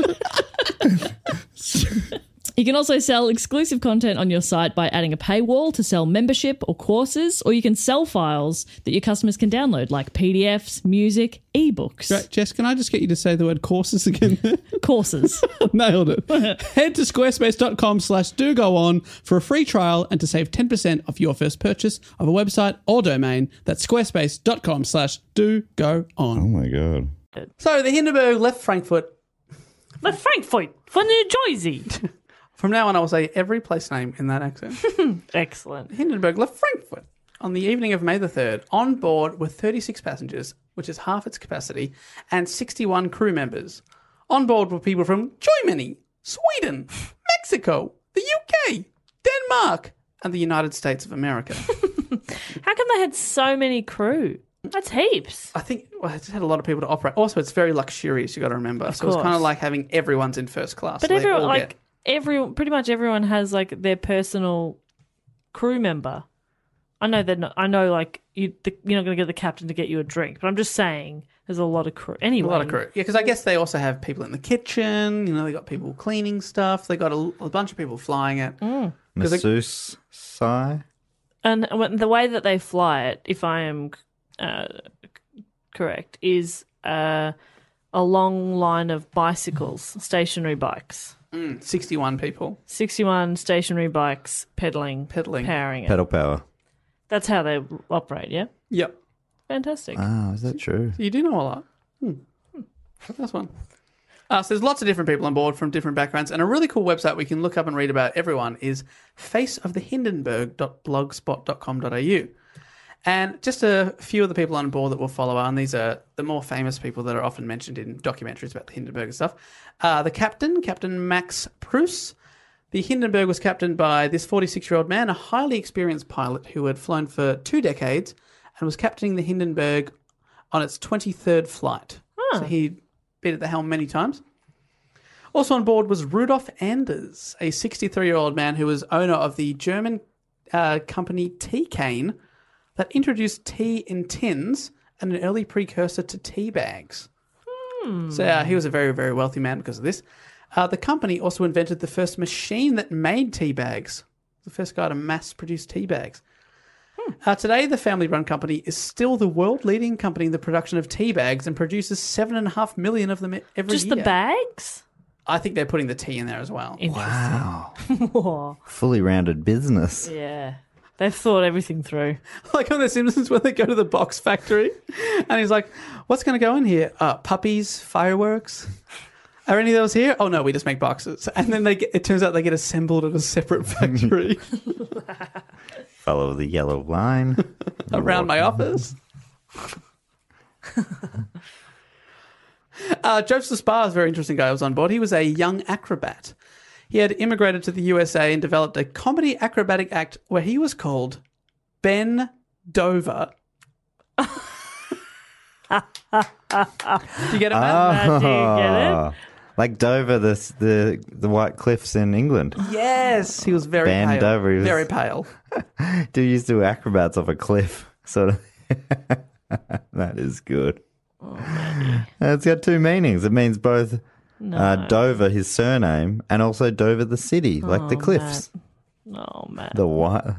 You can also sell exclusive content on your site by adding a paywall to sell membership or courses, or you can sell files that your customers can download, like PDFs, music, ebooks. Right, Jess, can I just get you to say the word courses again? Courses. Nailed it. Head to squarespace.com/do-go-on for a free trial and to save 10% off your first purchase of a website or domain. That's squarespace.com/do-go-on. Oh my God. So the Hindenburg left Frankfurt. Left Frankfurt for New Jersey. From now on, I will say every place name in that accent. Excellent. Hindenburg left Frankfurt on the evening of May the 3rd. On board were 36 passengers, which is half its capacity, and 61 crew members. On board were people from Germany, Sweden, Mexico, the UK, Denmark, and the United States of America. How come they had so many crew? That's heaps. I think it just had a lot of people to operate. Also, it's very luxurious, you got to remember. So it's kind of like having everyone's in first class. But so everyone, all like pretty much everyone has like their personal crew member. I know they're not. I know, like you're not going to get the captain to get you a drink, but I'm just saying there's a lot of crew. Anyway, a lot of crew. Yeah, because I guess they also have people in the kitchen. You know, they got people cleaning stuff. They got a bunch of people flying it. Masseuse Sai. And the way that they fly it, if I am correct, is a long line of bicycles, stationary bikes. 61 people. 61 stationary bikes pedaling, powering it. Pedal power. That's how they operate, yeah? Yep. Fantastic. Ah, is that true? You do know a lot. That's one. So there's lots of different people on board from different backgrounds, and a really cool website we can look up and read about everyone is faceofthehindenburg.blogspot.com.au. And just a few of the people on board that we'll follow on. These are the more famous people that are often mentioned in documentaries about the Hindenburg and stuff. The Captain Max Pruss. The Hindenburg was captained by this 46-year-old man, a highly experienced pilot who had flown for 2 decades and was captaining the Hindenburg on its 23rd flight. So he'd been at the helm many times. Also on board was Rudolf Anders, a 63-year-old man who was owner of the German company Teekane that introduced tea in tins and an early precursor to tea bags. So he was a very, very wealthy man because of this. The company also invented the first machine that made tea bags. The first guy to mass produce tea bags. Today, the family-run company is still the world-leading company in the production of tea bags and produces 7.5 million of them every year. Just the bags? I think they're putting the tea in there as well. Wow. Fully rounded business. Yeah. They've thought everything through. Like on The Simpsons when they go to the box factory and he's like, what's going to go in here? Puppies, fireworks. Are any of those here? Oh, no, we just make boxes. And then it turns out they get assembled at a separate factory. Follow the yellow line. Around my office. Joseph Sparr is a very interesting guy who was on board. He was a young acrobat. He had immigrated to the USA and developed a comedy acrobatic act where he was called Ben Dover. Do you get it, man? Do you get it? Like Dover, the White Cliffs in England. Yes, he was very Ben pale. Dover, he was- Very pale. Dude used to do acrobats off a cliff. Sort of. That is good. It's got 2 meanings. It means both Dover, his surname, and also Dover, the city, like the cliffs. Matt. Oh, man. The white.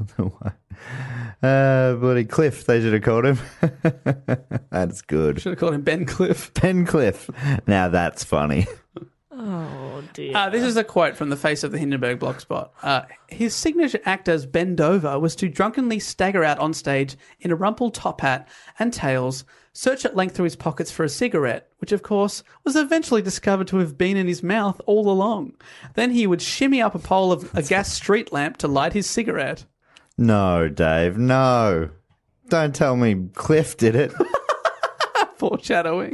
Bloody Cliff, they should have called him. That's good. Should have called him Ben Cliff. Ben Cliff. Now that's funny. Oh, dear. This is a quote from the face of the Hindenburg blogspot. His signature act as Ben Dover was to drunkenly stagger out on stage in a rumpled top hat and tails, search at length through his pockets for a cigarette, which of course was eventually discovered to have been in his mouth all along. Then he would shimmy up a pole of a gas street lamp to light his cigarette. No, Dave, no. Don't tell me Cliff did it. Foreshadowing.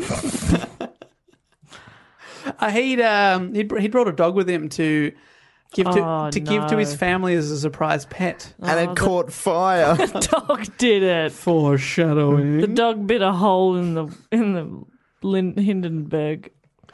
He'd brought a dog with him to give to his family as a surprise pet. And it caught fire. The dog did it. Foreshadowing. The dog bit a hole in the Hindenburg.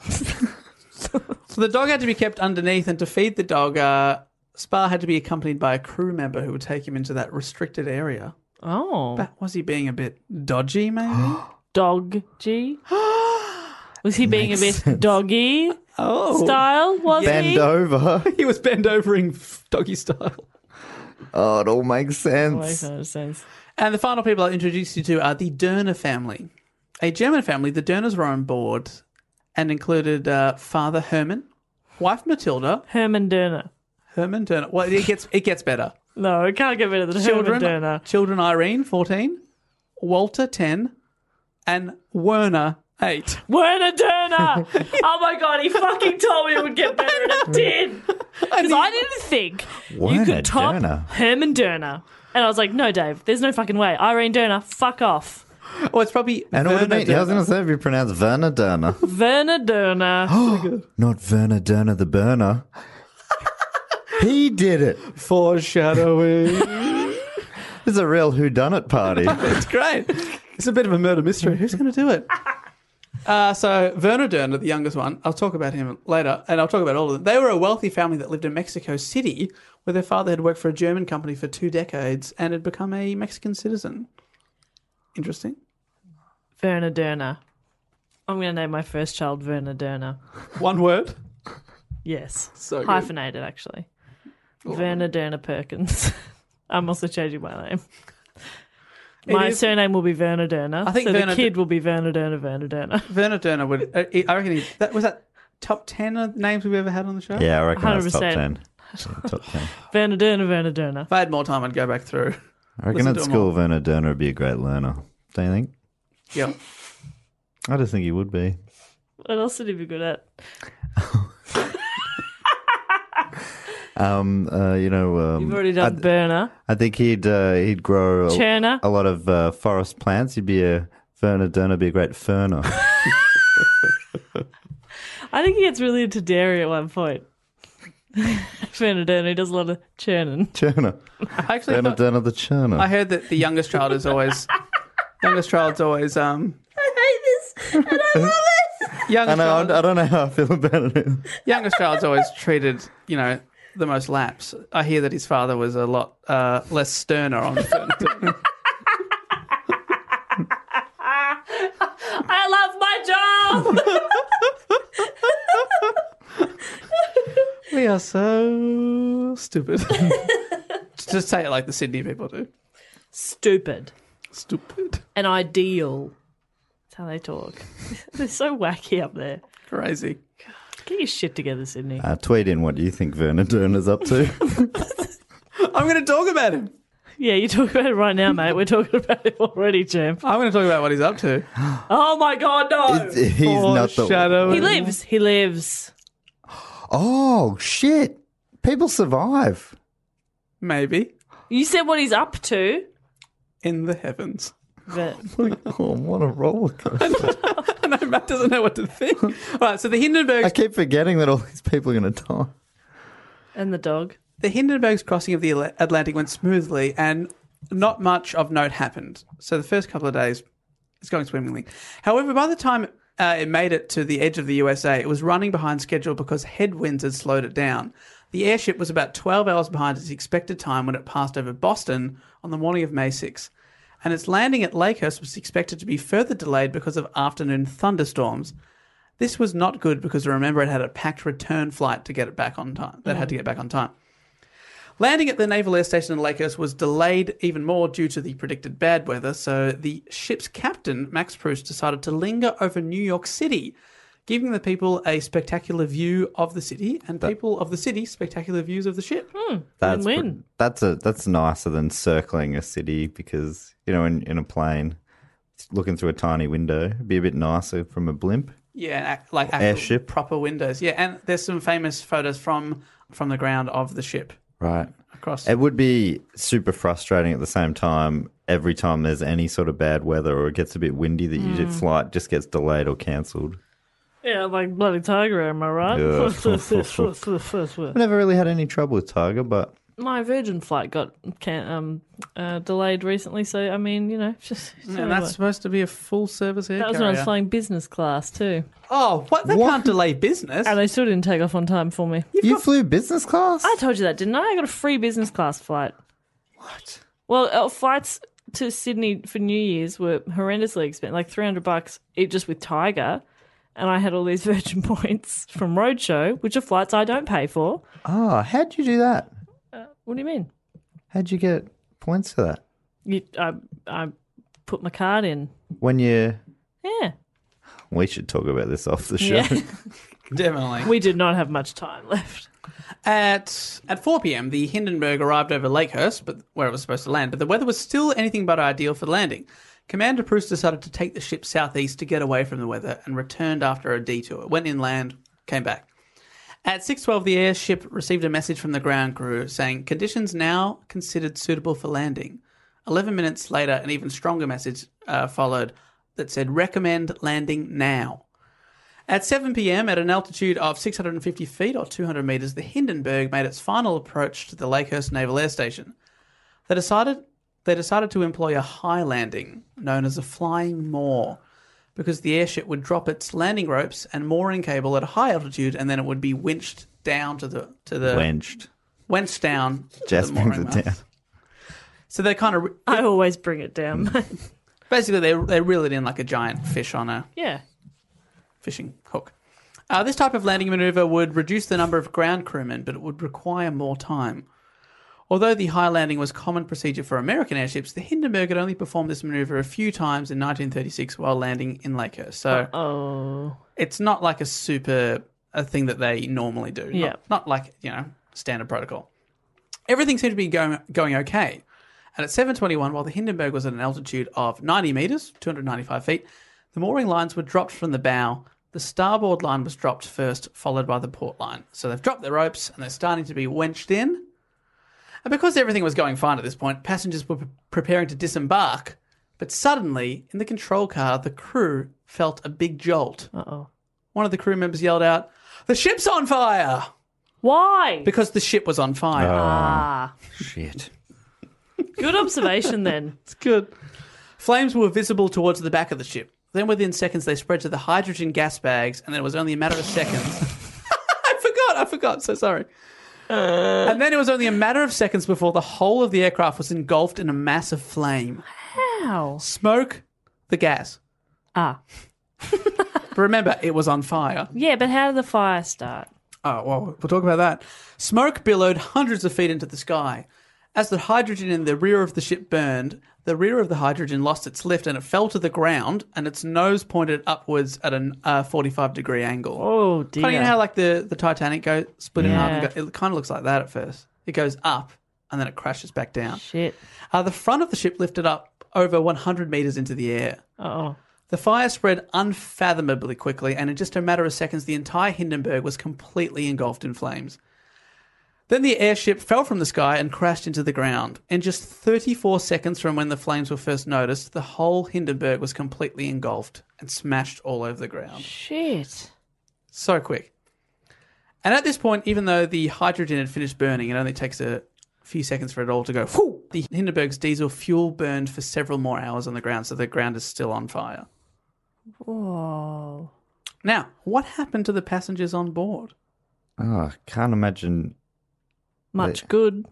So the dog had to be kept underneath, and to feed the dog, Sparr had to be accompanied by a crew member who would take him into that restricted area. Oh. But was he being a bit dodgy, maybe? Dog-G? Was he being a bit doggy style? Was Bend he? over. He was bent over in doggy style. Oh, it all makes sense. Makes no sense. And the final people I'll introduce you to are the Dörner family. A German family. The Dörners were on board and included Father Hermann, wife Matilda. Herman Dörner. Hermann Dörner. Well, it gets better. No, it can't get better than Herman Dörner. Children Irene, 14, Walter, 10, and Werner, 8. Werner Dörner! Oh my God, he fucking told me it would get better and it did. Because I didn't think you Werner could top Dörner. Herman Dörner. And I was like, no, Dave, there's no fucking way. Irene Dörner, fuck off. Oh, it's probably And Werner I was going Dörner. to say, if you pronounce Werner Dörner. Werner Dörner. Not Werner Dörner the burner. He did it. Foreshadowing. This is a real whodunit party. It's great. It's a bit of a murder mystery. Who's going to do it? So Werner Dörner, the youngest one, I'll talk about him later, and I'll talk about all of them. They were a wealthy family that lived in Mexico City, where their father had worked for a German company for 2 decades and had become a Mexican citizen. Interesting. Werner Dörner. I'm going to name my first child Werner Dörner. One word. Yes. So good. Hyphenated, actually. Werner Dörner Perkins. I'm also changing my name. My surname will be Werner Dörner. I think so Werner the kid will be Werner Dörner, Werner Dörner. Werner Dörner would. I reckon was that top 10 of names we've ever had on the show? Yeah, I reckon that's top 100%. 10. Yeah, top 10. Werner Dörner, Werner Dörner. If I had more time, I'd go back through. I reckon Listen at to 'em school, all. Werner Dörner would be a great learner. Don't you think? Yeah. I just think he would be. What else did he be good at? You've already done burner. I think he'd grow Churner. a lot of forest plants. He'd be a Ferner Durner, be a great ferner. I think he gets really into dairy at one point. Fernandina, he does a lot of churning. Churner. I actually Ferner thought, Durner the churner. I heard that the youngest child is always I hate this, and I love it. I don't know how I feel about it. Youngest child's always treated, the most laps. I hear that his father was a lot less sterner on the Fernandina. I love my job. We are so stupid. Just say it like the Sydney people do. Stupid. Stupid. And ideal. That's how they talk. They're so wacky up there. Crazy. Get your shit together, Sydney. Tweet in what you think Vernon Durner's up to. I'm going to talk about him. Yeah, you talk about it right now, mate. We're talking about him already, champ. I'm going to talk about what he's up to. Oh, my God, no. He's not the... Shadow. He lives. Oh, shit. People survive. Maybe. You said what he's up to. In the heavens. But Oh, what a roller coaster. I know, Matt doesn't know what to think. All right, so the Hindenburgs... I keep forgetting that all these people are going to die. and the dog. The Hindenburg's crossing of the Atlantic went smoothly and not much of note happened. So the first couple of days, it's going swimmingly. However, by the time it made it to the edge of the USA, it was running behind schedule because headwinds had slowed it down. The airship was about 12 hours behind its expected time when it passed over Boston on the morning of May 6. And its landing at Lakehurst was expected to be further delayed because of afternoon thunderstorms. This was not good because, remember, it had a packed return flight to get it back on time. That had to get back on time. Landing at the Naval Air Station in Lakehurst was delayed even more due to the predicted bad weather, so the ship's captain, Max Proust, decided to linger over New York City, giving the people a spectacular view of the city and people of the city spectacular views of the ship. That's Win-win. that's nicer than circling a city because, in a plane, looking through a tiny window, it'd be a bit nicer from a blimp. Yeah, like actual Airship. proper windows. Yeah, and there's some famous photos from the ground of the ship. Right. Across. It would be super frustrating at the same time every time there's any sort of bad weather or it gets a bit windy that your flight just gets delayed or cancelled. Yeah, like bloody Tiger, am I right? Yeah. I've never really had any trouble with Tiger, but... My Virgin flight got delayed recently, so, I mean, just... And that's supposed to be a full-service air That was carrier. when I was flying business class, too. Oh, what? They can't delay business. And they still didn't take off on time for me. You flew business class? I told you that, didn't I? I got a free business class flight. What? Well, flights to Sydney for New Year's were horrendously expensive, like $300 just with Tiger. And I had all these Virgin points from Roadshow, which are flights I don't pay for. Oh, how'd you do that? What do you mean? How'd you get points for that? I put my card in. When you... Yeah. We should talk about this off the show. Yeah. Definitely. We did not have much time left. At 4 p.m, the Hindenburg arrived over Lakehurst, where it was supposed to land, but the weather was still anything but ideal for landing. Commander Proust decided to take the ship southeast to get away from the weather and returned after a detour. Went inland, came back. At 6:12, the airship received a message from the ground crew saying, conditions now considered suitable for landing. 11 minutes later, an even stronger message followed that said, recommend landing now. At 7 p.m, at an altitude of 650 feet or 200 metres, the Hindenburg made its final approach to the Lakehurst Naval Air Station. They decided to employ a high landing, known as a flying moor, because the airship would drop its landing ropes and mooring cable at a high altitude, and then it would be winched down to the wenched down. Jess brings it down. So they kind of I always bring it down. basically they reel it in like a giant fish on a fishing hook. This type of landing maneuver would reduce the number of ground crewmen, but it would require more time. Although the high landing was common procedure for American airships, the Hindenburg had only performed this maneuver a few times in 1936 while landing in Lakehurst. So it's not like a thing that they normally do. Yeah. Not like, standard protocol. Everything seemed to be going okay. And at 7:21, while the Hindenburg was at an altitude of 90 metres, 295 feet, the mooring lines were dropped from the bow The starboard line was dropped first, followed by the port line. So they've dropped their ropes and they're starting to be wenched in. And because everything was going fine at this point, passengers were preparing to disembark. But suddenly, in the control car, the crew felt a big jolt. Uh-oh. One of the crew members yelled out, "The ship's on fire!" Why? Because the ship was on fire. Ah. Shit. Good observation then. It's good. Flames were visible towards the back of the ship. Then within seconds, they spread to the hydrogen gas bags, and then it was only a matter of seconds. I forgot. So sorry. And then it was only a matter of seconds before the whole of the aircraft was engulfed in a mass of flame. How? Smoke, the gas. Ah. But remember, it was on fire. Yeah, but how did the fire start? Oh, well, we'll talk about that. Smoke billowed hundreds of feet into the sky. As the hydrogen in the rear of the ship burned, the rear of the hydrogen lost its lift and it fell to the ground, and its nose pointed upwards at a 45-degree angle. Oh, dear. Kind of, you know how like the Titanic goes split in half? Yeah. And it kind of looks like that at first. It goes up and then it crashes back down. Shit. The front of the ship lifted up over 100 meters into the air. Uh-oh. The fire spread unfathomably quickly, and in just a matter of seconds, the entire Hindenburg was completely engulfed in flames. Then the airship fell from the sky and crashed into the ground. In just 34 seconds from when the flames were first noticed, the whole Hindenburg was completely engulfed and smashed all over the ground. Shit. So quick. And at this point, even though the hydrogen had finished burning, it only takes a few seconds for it all to go, whoo! The Hindenburg's diesel fuel burned for several more hours on the ground, so the ground is still on fire. Whoa. Now, what happened to the passengers on board? Oh, can't imagine. Much good.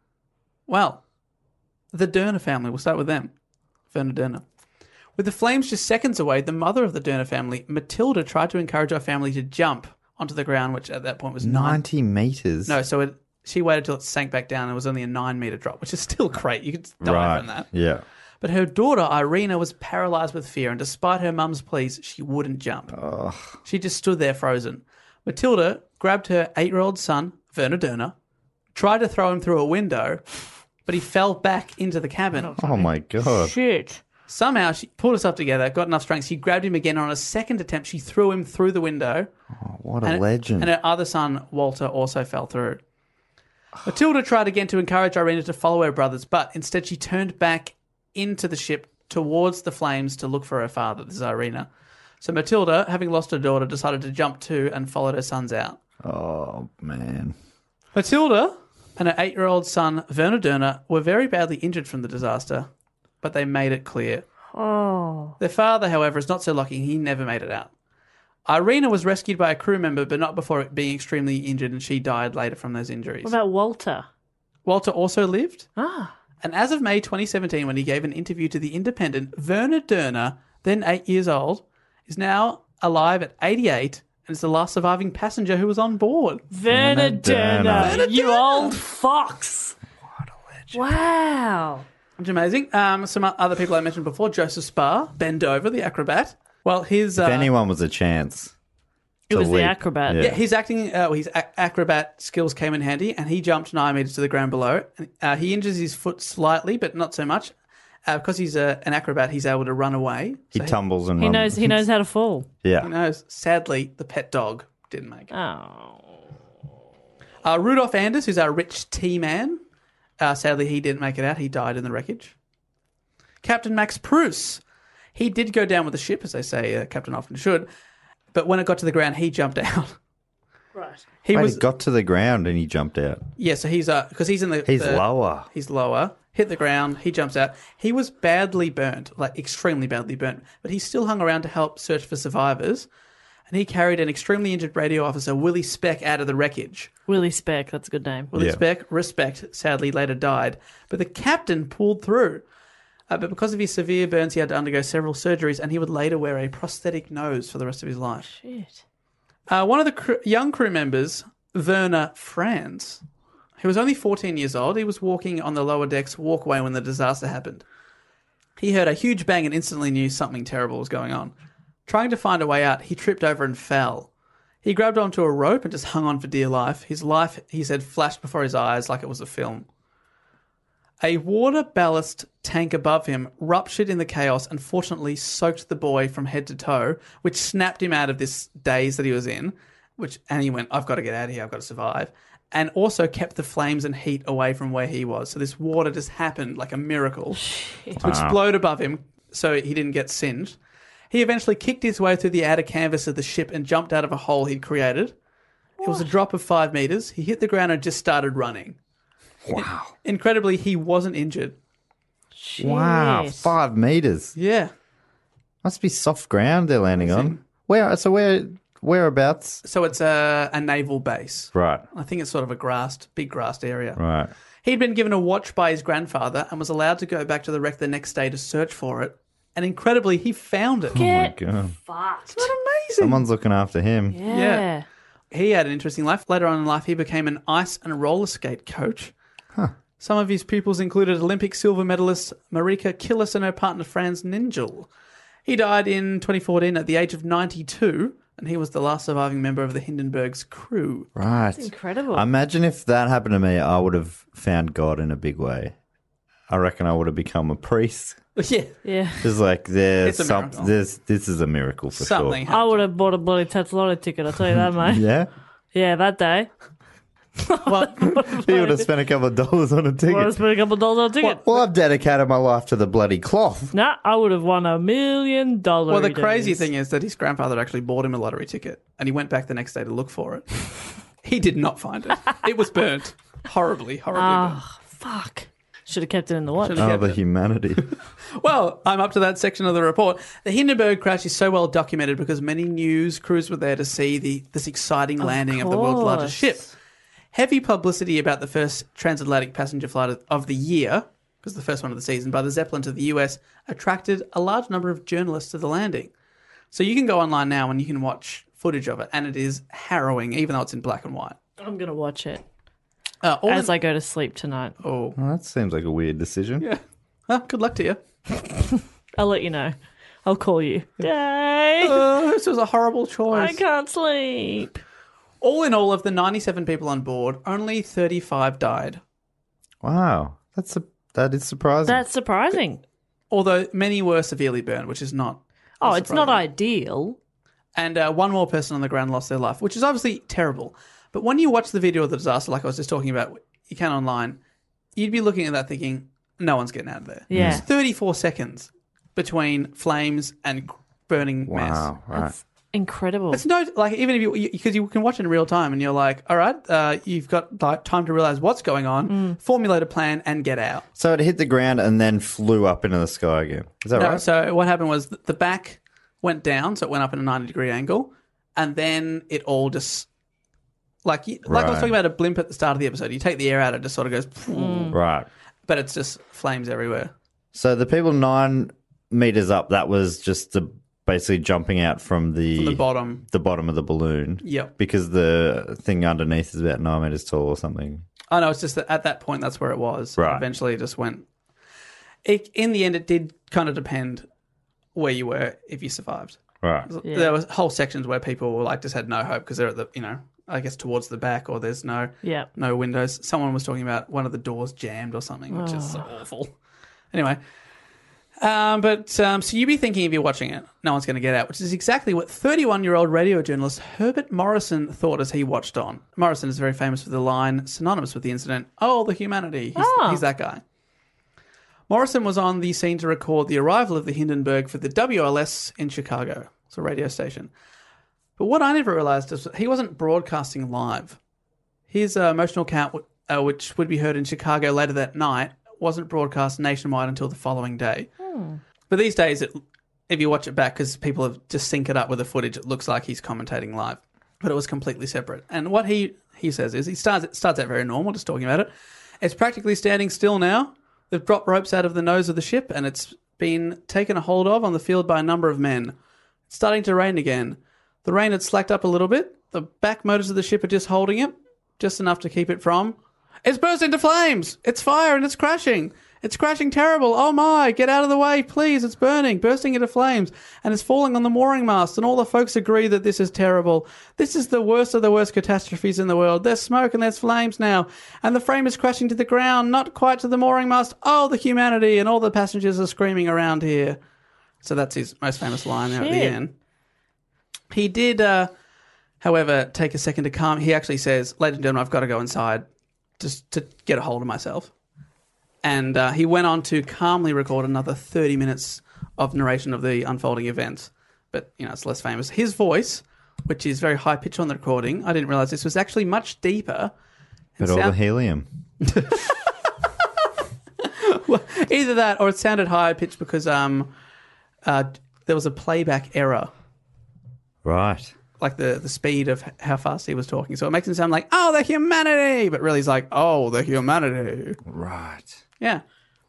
Well, the Derner family, we'll start with them. Werner Derner. With the flames just seconds away, the mother of the Derner family, Matilda, tried to encourage our family to jump onto the ground, which at that point was 90 meters. No, so she waited till it sank back down and it was only a 9-meter drop, which is still great. You could die right. from that. Yeah. But her daughter, Irina, was paralyzed with fear, and despite her mum's pleas, she wouldn't jump. Ugh. She just stood there frozen. Matilda grabbed her 8-year-old son, Werner Derner, tried to throw him through a window, but he fell back into the cabin. Oh, my God. Shit. Somehow she pulled herself together, got enough strength. She grabbed him again on a second attempt. She threw him through the window. Oh, what a legend. And her other son, Walter, also fell through. Matilda tried again to encourage Irina to follow her brothers, but instead she turned back into the ship towards the flames to look for her father. This is Irina. So Matilda, having lost her daughter, decided to jump too and followed her sons out. Oh, man. Matilda and her 8-year-old son, Werner Derner, were very badly injured from the disaster, but they made it clear. Oh. Their father, however, is not so lucky. He never made it out. Irina was rescued by a crew member, but not before being extremely injured, and she died later from those injuries. What about Walter? Walter also lived. Ah. And as of May 2017, when he gave an interview to The Independent, Werner Derner, then 8 years old, is now alive at 88 and is the last surviving passenger who was on board. Werner Derner. Werner You Derner. old fox. What a legend. Which Wow. is amazing. Some other people I mentioned before, Joseph Sparr, Ben Dover, the acrobat. Well, his... If anyone was a chance. It to was the leap. acrobat. Yeah, his acrobat skills came in handy, and he jumped 9 meters to the ground below. He injures his foot slightly, but not so much. Because he's an acrobat, he's able to run away. He So tumbles and He runs. knows how to fall. Yeah. He knows. Sadly, the pet dog didn't make it. Oh. Rudolf Anders, who's our rich tea man, sadly he didn't make it out. He died in the wreckage. Captain Max Pruss, he did go down with the ship, as they say a captain often should, but when it got to the ground, he jumped out. Right. He Wait, was it got to the ground and he jumped out. yeah. So he's because he's in the He's lower. He's lower. Hit the ground. He jumps out. He was badly burnt, like extremely badly burnt, but he still hung around to help search for survivors. And he carried an extremely injured radio officer, Willie Speck, out of the wreckage. Willie Speck, that's a good name. Willie Yeah. Speck, respect, sadly later died. But the captain pulled through. But because of his severe burns, he had to undergo several surgeries, and he would later wear a prosthetic nose for the rest of his life. Shit. One of the young crew members, Werner Franz, he was only 14 years old. He was walking on the lower deck's walkway when the disaster happened. He heard a huge bang and instantly knew something terrible was going on. Trying to find a way out, he tripped over and fell. He grabbed onto a rope and just hung on for dear life. His life, he said, flashed before his eyes like it was a film. A water ballast tank above him ruptured in the chaos and fortunately soaked the boy from head to toe, which snapped him out of this daze that he was in, and he went, I've got to get out of here, I've got to survive, and also kept the flames and heat away from where he was. So this water just happened like a miracle to explode above him so he didn't get singed. He eventually kicked his way through the outer canvas of the ship and jumped out of a hole he'd created. It was a drop of 5 meters. He hit the ground and just started running. Wow. Incredibly, he wasn't injured. Wow. 5 meters. Yeah. Must be soft ground they're landing on. Whereabouts? So it's a naval base. Right. I think it's sort of a big grassed area. Right. He'd been given a watch by his grandfather and was allowed to go back to the wreck the next day to search for it. And incredibly, he found it. Oh my God. Fucked. Isn't that amazing? Someone's looking after him. Yeah. He had an interesting life. Later on in life, he became an ice and roller skate coach. Some of his pupils included Olympic silver medalist Marika Killis and her partner Franz Ningel. He died in 2014 at the age of 92, and he was the last surviving member of the Hindenburg's crew. Right. Incredible. Imagine if that happened to me, I would have found God in a big way. I reckon I would have become a priest. Yeah. Yeah. There's like, It's a miracle. this is a miracle for Something sure. I would have bought a bloody Tatslotto ticket, I'll tell you that, mate. Yeah? Yeah, that day. Well, He would have spent a couple of dollars on a I would have ticket. spent a couple of dollars on a ticket. Well, I've dedicated my life to the bloody cloth. Nah, I would have won $1 million. well, the crazy thing is that his grandfather actually bought him a lottery ticket, and he went back the next day to look for it. He did not find it. It was burnt. Horribly burnt. Oh, fuck. Should have kept it in the watch. Should've- Oh, the humanity. Well, I'm up to that section of the report. The Hindenburg crash is so well documented because many news crews were there to see this exciting landing of the world's largest ship. Heavy publicity about the first transatlantic passenger flight of the year, because the first one of the season, by the Zeppelin to the US, attracted a large number of journalists to the landing. So you can go online now and you can watch footage of it, and it is harrowing, even though it's in black and white. I'm going to watch it As I go to sleep tonight. Oh, Well, that seems like a weird decision. yeah. Well, good luck to you. I'll let you know. I'll call you. Dave, This was a horrible choice. I can't sleep. All in all, of the 97 people on board, only 35 died. Wow. That is surprising. That's surprising. Although many were severely burned, which is not. Oh, it's not surprising. ideal. And one more person on the ground lost their life, which is obviously terrible. But when you watch the video of the disaster, like I was just talking about, you can online, you'd be looking at that thinking, no one's getting out of there. Yeah. It's 34 seconds between flames and burning mess. Wow. Right. That's incredible. It's no, like, even if because you can watch it in real time and you're like, all right, you've got like, time to realize what's going on, formulate a plan and get out. So it hit the ground and then flew up into the sky again. Is that No, right? so what happened was the back went down, so it went up in a 90-degree angle, and then it all just, like I was Right. talking about a blimp at the start of the episode. You take the air out, it just sort of goes, Right. but it's just flames everywhere. So the people 9 meters up, that was just basically jumping out from From the bottom. the bottom of the balloon. Yep. Because the thing underneath is about 9 meters tall or something. Oh, no, it's just that at that point, that's where it was. Right. Eventually, it just went. In the end, it did kind of depend where you were if you survived. Right. Yeah. There was whole sections where people were like just had no hope because they're at the, I guess towards the back, or there's no windows. Someone was talking about one of the doors jammed or something, which is so awful. Anyway, so you'd be thinking if you're watching it, no one's going to get out, which is exactly what 31-year-old radio journalist Herbert Morrison thought as he watched on. Morrison is very famous for the line synonymous with the incident, "Oh, the humanity." He's that guy. Morrison was on the scene to record the arrival of the Hindenburg for the WLS in Chicago. It's a radio station. But what I never realised is he wasn't broadcasting live. His emotional count, which would be heard in Chicago later that night, wasn't broadcast nationwide until the following day. But these days, if you watch it back, because people have just synced it up with the footage, it looks like he's commentating live. But it was completely separate. And what he says is, he starts out very normal, just talking about it. It's practically standing still now. They've dropped ropes out of the nose of the ship, and it's been taken a hold of on the field by a number of men. It's starting to rain again. The rain had slacked up a little bit. The back motors of the ship are just holding it, just enough to keep it from. It's burst into flames! It's fire and it's crashing! It's crashing terrible. Oh my, get out of the way, please. It's burning, bursting into flames, and it's falling on the mooring mast, and all the folks agree that this is terrible. This is the worst of the worst catastrophes in the world. There's smoke and there's flames now, and the frame is crashing to the ground, not quite to the mooring mast. Oh, the humanity, and all the passengers are screaming around here. So that's his most famous line there at the end. He did, however, take a second to calm. He actually says, ladies and gentlemen, I've got to go inside just to get a hold of myself. And he went on to calmly record another 30 minutes of narration of the unfolding events. But, you know, it's less famous. His voice, which is very high-pitched on the recording, I didn't realise this, was actually much deeper. But all the helium. Well, either that or it sounded high-pitched because there was a playback error. Right. Like the speed of how fast he was talking. So it makes him sound like, oh, the humanity. But really he's like, oh, the humanity. Right. Yeah.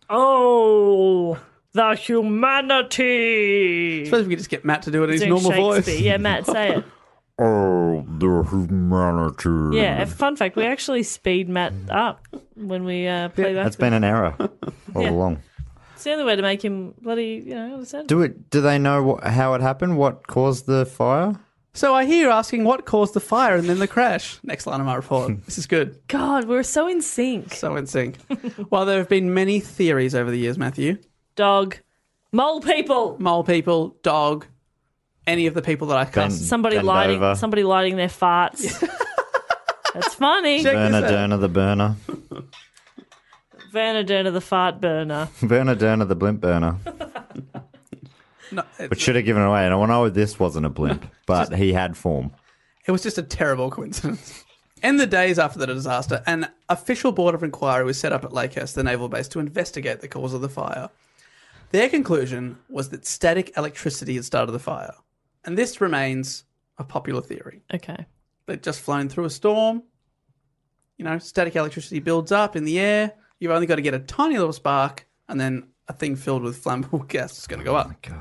Oh, the humanity. I suppose we could just get Matt to do it in his Doing normal voice. Shakespeare. Yeah, Matt, say it. Oh, the humanity. Yeah, fun fact, we actually speed Matt up when we play back. That's been an error all along. It's the only way to make him bloody, understand. Do they know how it happened? What caused the fire? So I hear you asking what caused the fire and then the crash. Next line of my report. This is good. God, we're so in sync. So in sync. Well, there have been many theories over the years, Matthew. Dog. Mole people. Mole people, dog, any of the people that I cuss. Somebody lighting their farts. That's funny. Werner Derner the burner. Werner Derner the fart burner. Werner Derner the blimp burner. No, But should have given it away. And I know this wasn't a blimp, but he had form. it was just a terrible coincidence. In the days after the disaster, an official board of inquiry was set up at Lakehurst, the naval base, to investigate the cause of the fire. Their conclusion was that static electricity had started the fire. And this remains a popular theory. Okay. They'd just flown through a storm. You know, static electricity builds up in the air. You've only got to get a tiny little spark, and then a thing filled with flammable gas is going to go up. Oh, my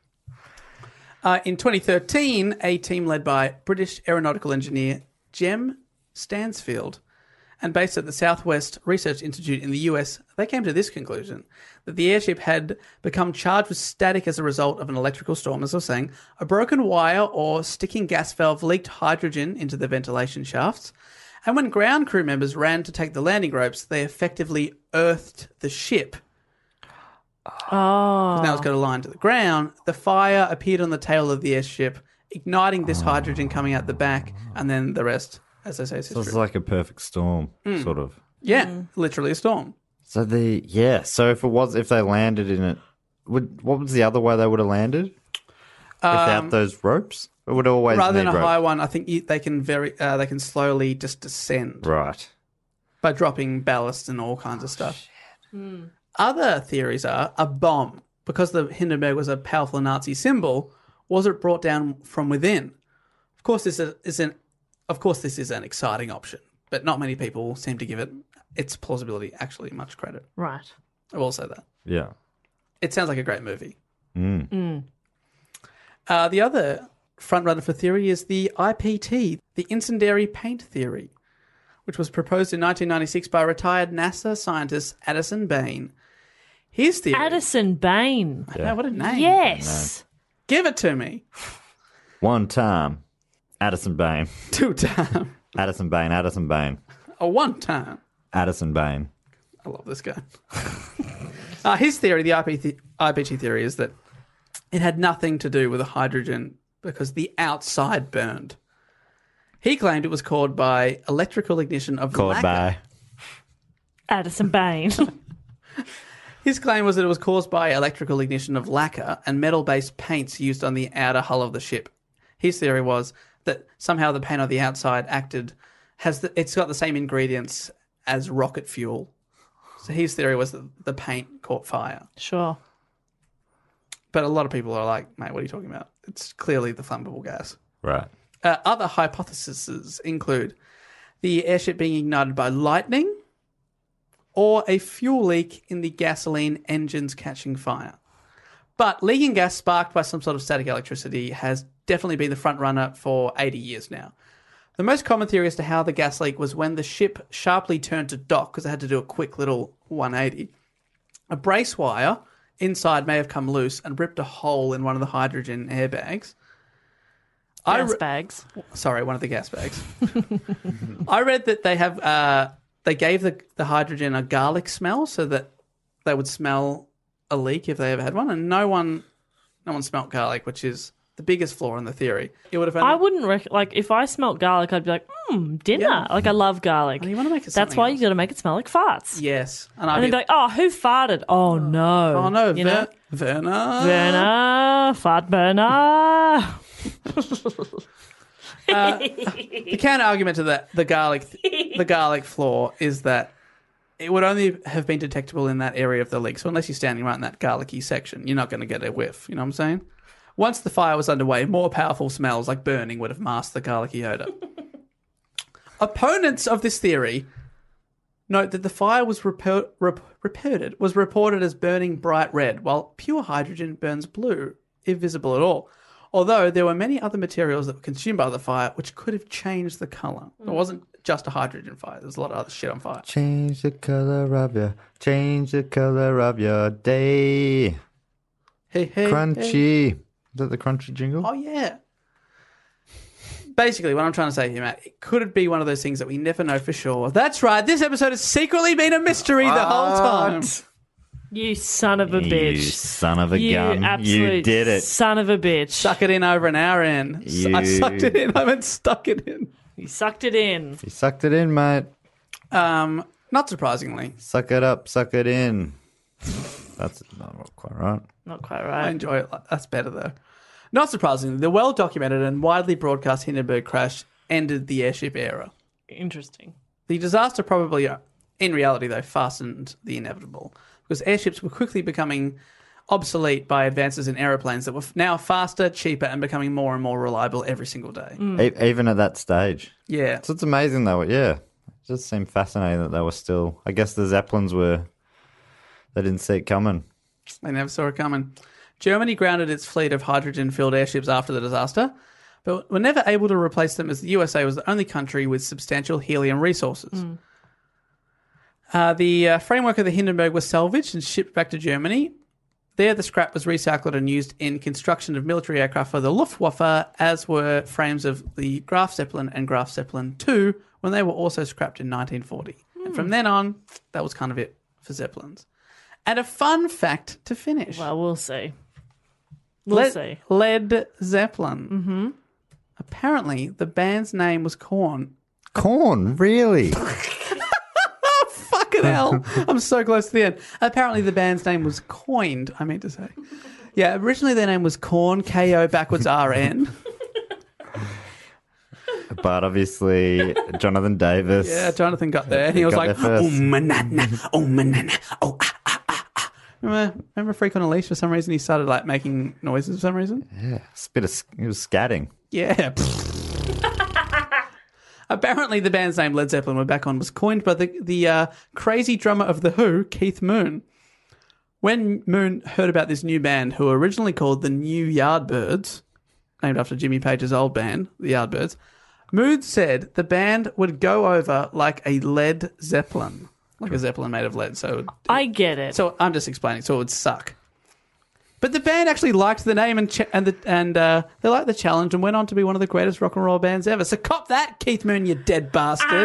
God. In 2013, a team led by British aeronautical engineer Jem Stansfield and based at the Southwest Research Institute in the US, they came to this conclusion, that the airship had become charged with static as a result of an electrical storm, as I was saying. A broken wire or sticking gas valve leaked hydrogen into the ventilation shafts, and when ground crew members ran to take the landing ropes, they effectively earthed the ship. Oh. Now it's got a line to the ground. The fire appeared on the tail of the airship, igniting this hydrogen coming out the back, and then the rest, as I say, is So it's history. like a perfect storm, sort of. Yeah, literally a storm. So if they landed in it, what was the other way they would have landed? Without those ropes? It would always Rather than need a ropes. high one, I think they can slowly just descend Right. by dropping ballast and all kinds of stuff. Other theories are a bomb, because the Hindenburg was a powerful Nazi symbol. Was it brought down from within? Of course, this is an exciting option, but not many people seem to give it its plausibility actually much credit. Right. I will say that. Yeah. It sounds like a great movie. The other frontrunner for theory is the IPT, the incendiary paint theory, which was proposed in 1996 by retired NASA scientist Addison Bain. His theory... Addison Bain. I know, what a name. Yes. Give it to me. One time, Addison Bain. 2 times. Addison Bain, Addison Bain. A 1 time. Addison Bain. I love this guy. His theory, the IPT theory, is that it had nothing to do with the hydrogen because the outside burned. He claimed it was caused by electrical ignition of lacquer. Addison Bain. His claim was that it was caused by electrical ignition of lacquer and metal-based paints used on the outer hull of the ship. His theory was that somehow the paint on the outside it's got the same ingredients as rocket fuel. So his theory was that the paint caught fire. Sure. But a lot of people are like, mate, what are you talking about? It's clearly the flammable gas. Right. Other hypotheses include the airship being ignited by lightning or a fuel leak in the gasoline engines catching fire. But leaking gas sparked by some sort of static electricity has definitely been the front runner for 80 years now. The most common theory as to how the gas leak was when the ship sharply turned to dock, because it had to do a quick little 180. a brace wire inside may have come loose and ripped a hole in one of the hydrogen airbags. Gas bags. Sorry, one of the gas bags. I read that they gave the hydrogen a garlic smell so that they would smell a leak if they ever had one, and no one smelt garlic, which is the biggest flaw in the theory. It would have. I wouldn't like if I smelt garlic, I'd be like, dinner. Yeah. Like I love garlic. And you want to make it. That's why you got to make it smell like farts. Yes, and then be like, oh, who farted? Oh no. Oh no, you know? Werner, fart burner. The counter argument to the garlic flaw is that it would only have been detectable in that area of the leak. So unless you're standing right in that garlicky section, you're not going to get a whiff. You know what I'm saying? Once the fire was underway, more powerful smells like burning would have masked the garlicky odor. Opponents of this theory note that the fire was reported as burning bright red, while pure hydrogen burns blue, if visible at all. Although there were many other materials that were consumed by the fire which could have changed the colour. It wasn't just a hydrogen fire. There was a lot of other shit on fire. Change the colour of your day. Hey, Crunchy. Is that the crunchy jingle? Oh, yeah. Basically, what I'm trying to say here, Matt, it could be one of those things that we never know for sure. That's right. This episode has secretly been a mystery the whole time. You son of a bitch. You son of a gun. Absolute You did it. son of a bitch. Suck it in over an hour in. I sucked it in. I meant stuck it in. You sucked it in. You sucked it in, mate. Not surprisingly. Suck it up, suck it in. That's not quite right. Not quite I right. enjoy it. That's better, though. Not surprisingly, the well-documented and widely broadcast Hindenburg crash ended the airship era. Interesting. The disaster probably, in reality, though, fastened the inevitable, because airships were quickly becoming obsolete by advances in aeroplanes that were now faster, cheaper, and becoming more and more reliable every single day. Even at that stage. Yeah. So it's amazing, though. Yeah. It just seemed fascinating that they were still... I guess the Zeppelins were... They didn't see it coming. They never saw it coming. Germany grounded its fleet of hydrogen-filled airships after the disaster, but were never able to replace them as the USA was the only country with substantial helium resources. The framework of the Hindenburg was salvaged and shipped back to Germany. There, the scrap was recycled and used in construction of military aircraft for the Luftwaffe, as were frames of the Graf Zeppelin and Graf Zeppelin II, when they were also scrapped in 1940. And from then on, that was kind of it for Zeppelins. And a fun fact to finish. Well, we'll see. We'll see. Led Zeppelin. Mm-hmm. Apparently, the band's name was Korn. Korn? Really? Fucking hell. I'm so close to the end. Apparently, the band's name was coined, I mean to say. Yeah, originally their name was Korn, K-O backwards R-N. But obviously, Jonathan Davis... Yeah, Jonathan got there. He was like, oh, manana, oh, manana, oh, ah, ah, ah, ah. Remember Freak on a Leash? For some reason, he started like making noises for some reason. Yeah, he was scatting. Yeah. Apparently, the band's name Led Zeppelin, we're back on, was coined by the crazy drummer of The Who, Keith Moon. When Moon heard about this new band, who were originally called the New Yardbirds, named after Jimmy Page's old band, the Yardbirds, Moon said the band would go over like a Led Zeppelin, like a Zeppelin made of lead. So I get it. So I'm just explaining. So it would suck. But the band actually liked the name and they liked the challenge and went on to be one of the greatest rock and roll bands ever. So cop that, Keith Moon, you dead bastard.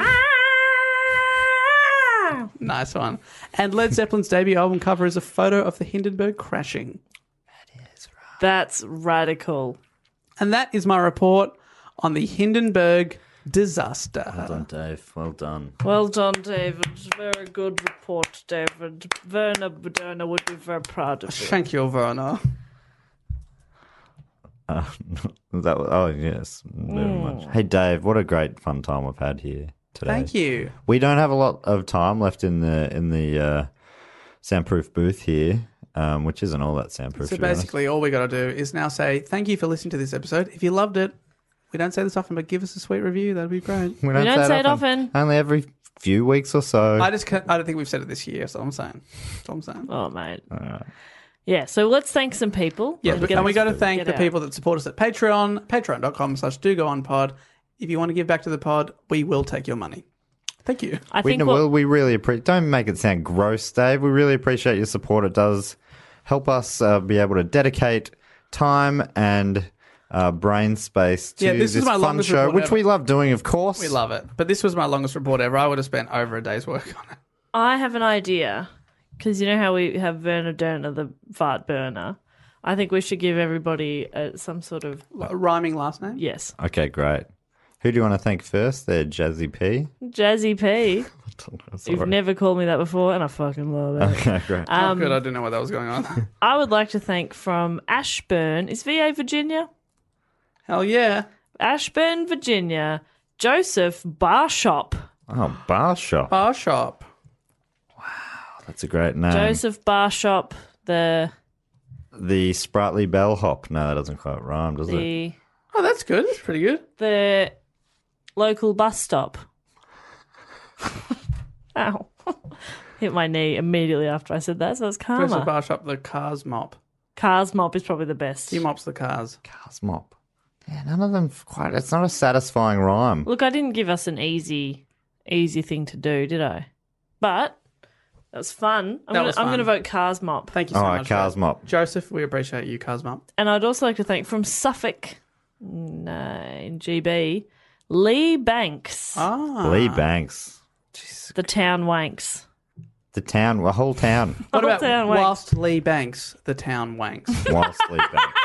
Nice one. And Led Zeppelin's debut album cover is a photo of the Hindenburg crashing. That is right. That's radical. And that is my report on the Hindenburg disaster. Well done, Dave. Well done. Well done, David. Very good report, David. Werner Buderna would be very proud of you. Thank you, Werner. Yes, very much. Hey, Dave, what a great fun time we've had here today. Thank you. We don't have a lot of time left in the soundproof booth here, which isn't all that soundproof. So basically, all we got to do is now say thank you for listening to this episode. If you loved it, we don't say this often, but give us a sweet review. That'd be great. We don't say it often. Only every few weeks or so. I don't think we've said it this year. That's all I'm saying. Oh, mate. All right. Yeah, so let's thank some people. Yeah, and we got to thank the people that support us at Patreon, patreon.com/dogoonpod. If you want to give back to the pod, we will take your money. Thank you. I think we really appreciate. Don't make it sound gross, Dave. We really appreciate your support. It does help us be able to dedicate time and brain space to this is my fun longest show, report which ever. we love doing, of course. We love it. But this was my longest report ever. I would have spent over a day's work on it. I have an idea, because you know how we have Werner Derner, the fart burner. I think we should give everybody some sort of... A rhyming last name? Yes. Okay, great. Who do you want to thank first? There, Jazzy P. Jazzy P. Sorry. You've never called me that before, and I fucking love it. Okay, great. Oh, good. I didn't know what that was going on. I would like to thank from Ashburn. Is VA Virginia? Hell yeah. Ashburn, Virginia. Joseph Barshop. Oh, Bar Shop. Bar shop. That's a great name. Joseph Barshop, The sprightly bellhop. No, that doesn't quite rhyme, does it? Oh, that's good. That's pretty good. the local bus stop. Ow. Hit my knee immediately after I said that, so it's Joseph karma. Bar shop, the cars mop. Cars mop is probably the best. He mops the cars. Cars mop. Yeah, none of them quite. It's not a satisfying rhyme. Look, I didn't give us an easy thing to do, did I? But that was fun. I'm was going to fun. vote Cars Mop. Thank you so All much. right, Cars mop. Joseph, we appreciate you, Cars Mop. And I'd also like to thank from Suffolk, in GB, Lee Banks, Lee Banks. the town wanks. The whole town. What Whole about town wanks. whilst Lee Banks, the town wanks? Whilst Lee Banks.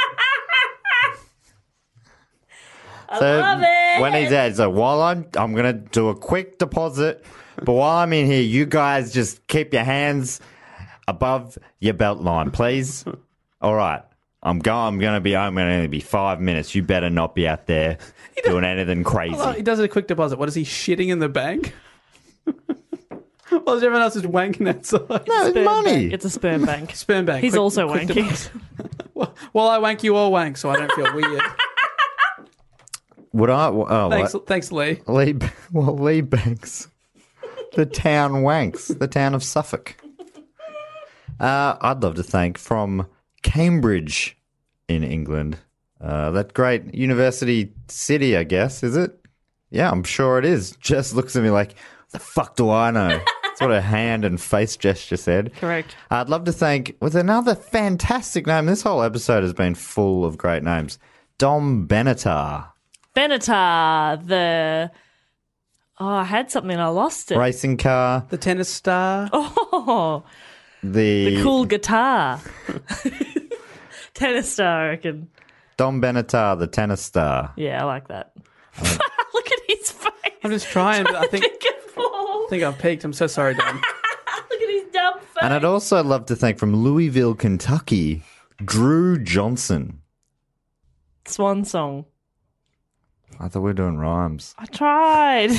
I love it. When he's out, so while I'm going to do a quick deposit, but while I'm in here, you guys just keep your hands above your belt line, please. All right. I'm going to only be 5 minutes. You better not be out there doing anything crazy. Oh, he does a quick deposit. What is he shitting in the bank? While everyone else is wanking outside. No, it's Sperm money. bank. It's a sperm bank. Sperm bank. He's Quick- also quick wanking. deposit. Well, I wank, you all wank, so I don't feel weird. Would I? Oh, Thanks, Lee. Lee Banks. The town wanks. The town of Suffolk. I'd love to thank from Cambridge in England. That great university city, I guess, is it? Yeah, I'm sure it is. Jess looks at me like, the fuck do I know? That's what her hand and face gesture said. Correct. I'd love to thank, with another fantastic name, this whole episode has been full of great names, Dom Benatar. Benatar, I had something and I lost it. Racing car. The tennis star. Oh, The cool guitar. Tennis star, I reckon. Dom Benatar, the tennis star. Yeah, I like that. Look at his face. I'm just trying, but I think Look I've peaked. I'm so sorry, Dom. at his dumb face. And I'd also love to thank from Louisville, Kentucky, Drew Johnson. Swan song. I thought we were doing rhymes. I tried.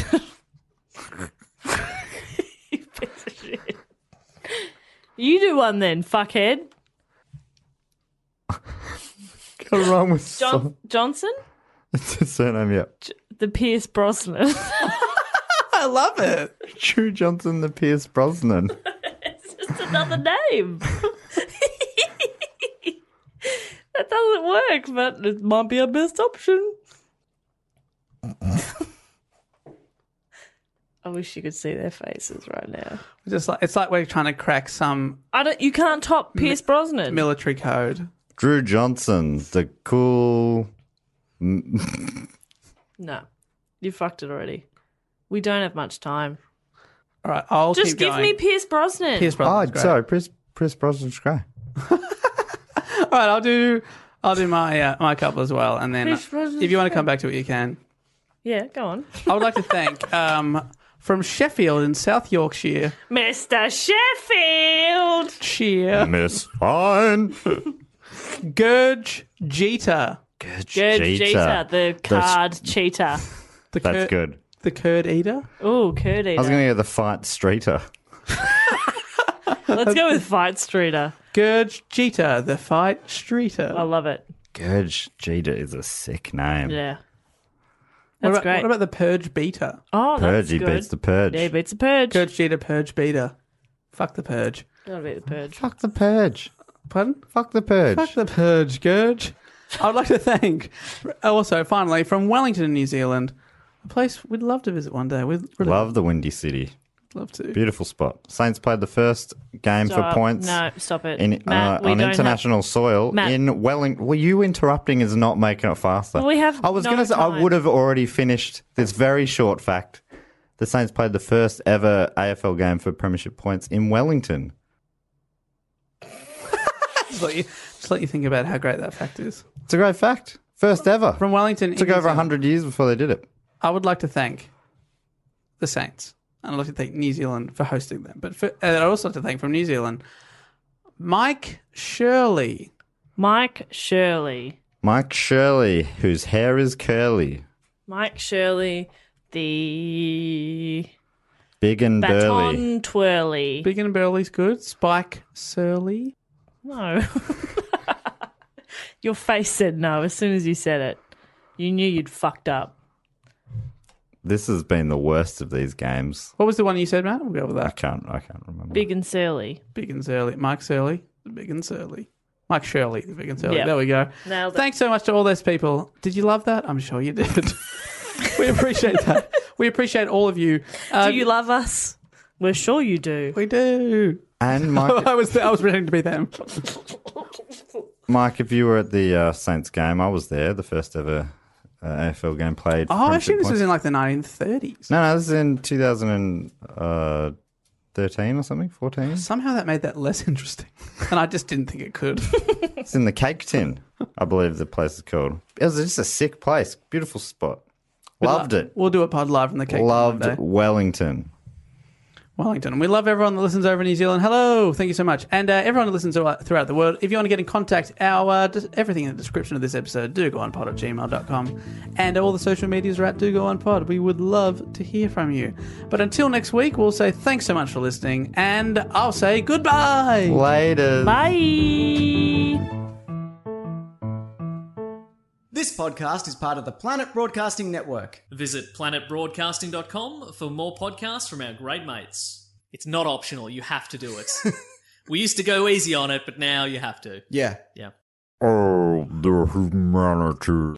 You piece of shit. You do one then, fuckhead. What's wrong with Johnson? It's his surname, yeah. The Pierce Brosnan. I love it. Drew Johnson, the Pierce Brosnan. It's just another name. That doesn't work, but it might be our best option. I wish you could see their faces right now. It's like we're trying to crack some You can't top Pierce Brosnan. military code. Drew Johnson, the cool... No, you fucked it already. We don't have much time. All right, I'll Just keep give going. me Pierce Brosnan. Pierce Oh, Brosnan's great. sorry, Pierce Brosnan's great. All right, I'll do my my couple as well, and then Pierce Brosnan's if you want to great. come back to it, you can. Yeah, go on. I would like to thank from Sheffield in South Yorkshire. Mr. Sheffield. Cheer. Miss Fine. Gurge Jeter. Good cheetah, the card cheetah. That's good. The curd eater. Ooh, curd I was eater. going to go the Fight Streeter. Let's go with Fight Streeter. Gurge Jeter, the fight streeter. I love it. Gurge Jeter is a sick name. Yeah. What That's about, great. What about the purge beater? Oh, Purge, that's he good. beats the Purge. Yeah, he beats the Purge. Gurge Jeter, purge beater. Fuck the purge. Gotta beat the Purge. Fuck the Purge. Pardon? Fuck the Purge. Fuck the purge, Gurge. I would like to thank, also, finally, from Wellington, New Zealand, A place we'd love to visit one day. We'd really Love the Windy City. love to. Beautiful spot. Saints played the first game for Stop. points. No, stop it. In, Matt, we on don't international soil Matt. in Wellington. Well, you interrupting is not making it faster. Well, we have I was no going to say, I time. would have already finished this very short fact. The Saints played the first ever AFL game for premiership points in Wellington. Just let you think about how great that fact is. It's a great fact. First ever. From Wellington. It took in New over Zealand. 100 years before they did it. I would like to thank the Saints. And I'd like to thank New Zealand for hosting them. But I'd also like to thank from New Zealand, Mike Shirley. Mike Shirley. Mike Shirley, whose hair is curly, Mike Shirley, the big and burly. baton twirly. Big and Burley's good. Spike Surly. No. Your face said no as soon as you said it. You knew you'd fucked up. This has been the worst of these games. What was the one you said, Matt? We'll go with I that. can't remember. Big and surly. Big and Surly. Mike Surly. The Big and Surly. Mike Shirley. The Big and Surly. Yep. There we go. Nailed it. Thanks so much to all those people. Did you love that? I'm sure you did. We appreciate that. We appreciate all of you. Do you love us? We're sure you do. We do. And Mike, I was pretending to be them. Mike, if you were at the Saints game, I was there. The first ever AFL game played. for Oh, I premiership assume this points. was in like the 1930s. No, this is in 2013 or something, 14. Somehow that made that less interesting. And I just didn't think it could. It's in the Cake Tin, I believe the place is called. It was just a sick place. Beautiful spot. Loved it. We'll do a pod live from the cake. Loved one day. Wellington. Wellington. And we love everyone that listens over in New Zealand. Hello. Thank you so much. And everyone who listens throughout the world, if you want to get in contact, everything in the description of this episode, dogoonpod@gmail.com. And all the social medias are at dogoonpod. We would love to hear from you. But until next week, we'll say thanks so much for listening. And I'll say goodbye. Later. Bye. This podcast is part of the Planet Broadcasting Network. Visit planetbroadcasting.com for more podcasts from our great mates. It's not optional, you have to do it. We used to go easy on it, but now you have to. Yeah. Yeah. Oh, the humanity.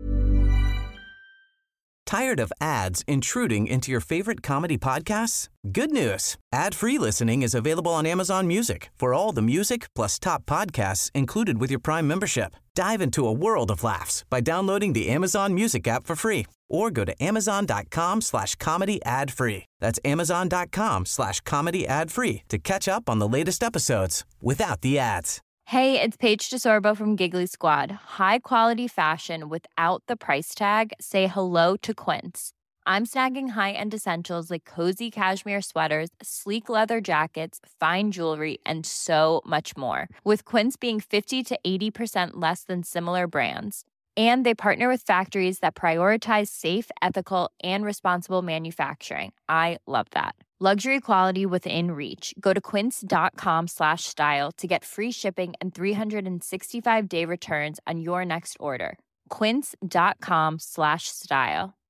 Tired of ads intruding into your favorite comedy podcasts? Good news. Ad-free listening is available on Amazon Music for all the music plus top podcasts included with your Prime membership. Dive into a world of laughs by downloading the Amazon Music app for free or go to amazon.com/comedy ad-free. That's amazon.com/comedy ad-free to catch up on the latest episodes without the ads. Hey, it's Paige DeSorbo from Giggly Squad. High quality fashion without the price tag. Say hello to Quince. I'm snagging high-end essentials like cozy cashmere sweaters, sleek leather jackets, fine jewelry, and so much more. With Quince being 50 to 80% less than similar brands. And they partner with factories that prioritize safe, ethical, and responsible manufacturing. I love that. Luxury quality within reach. Go to quince.com/style to get free shipping and 365-day returns on your next order. Quince.com/style.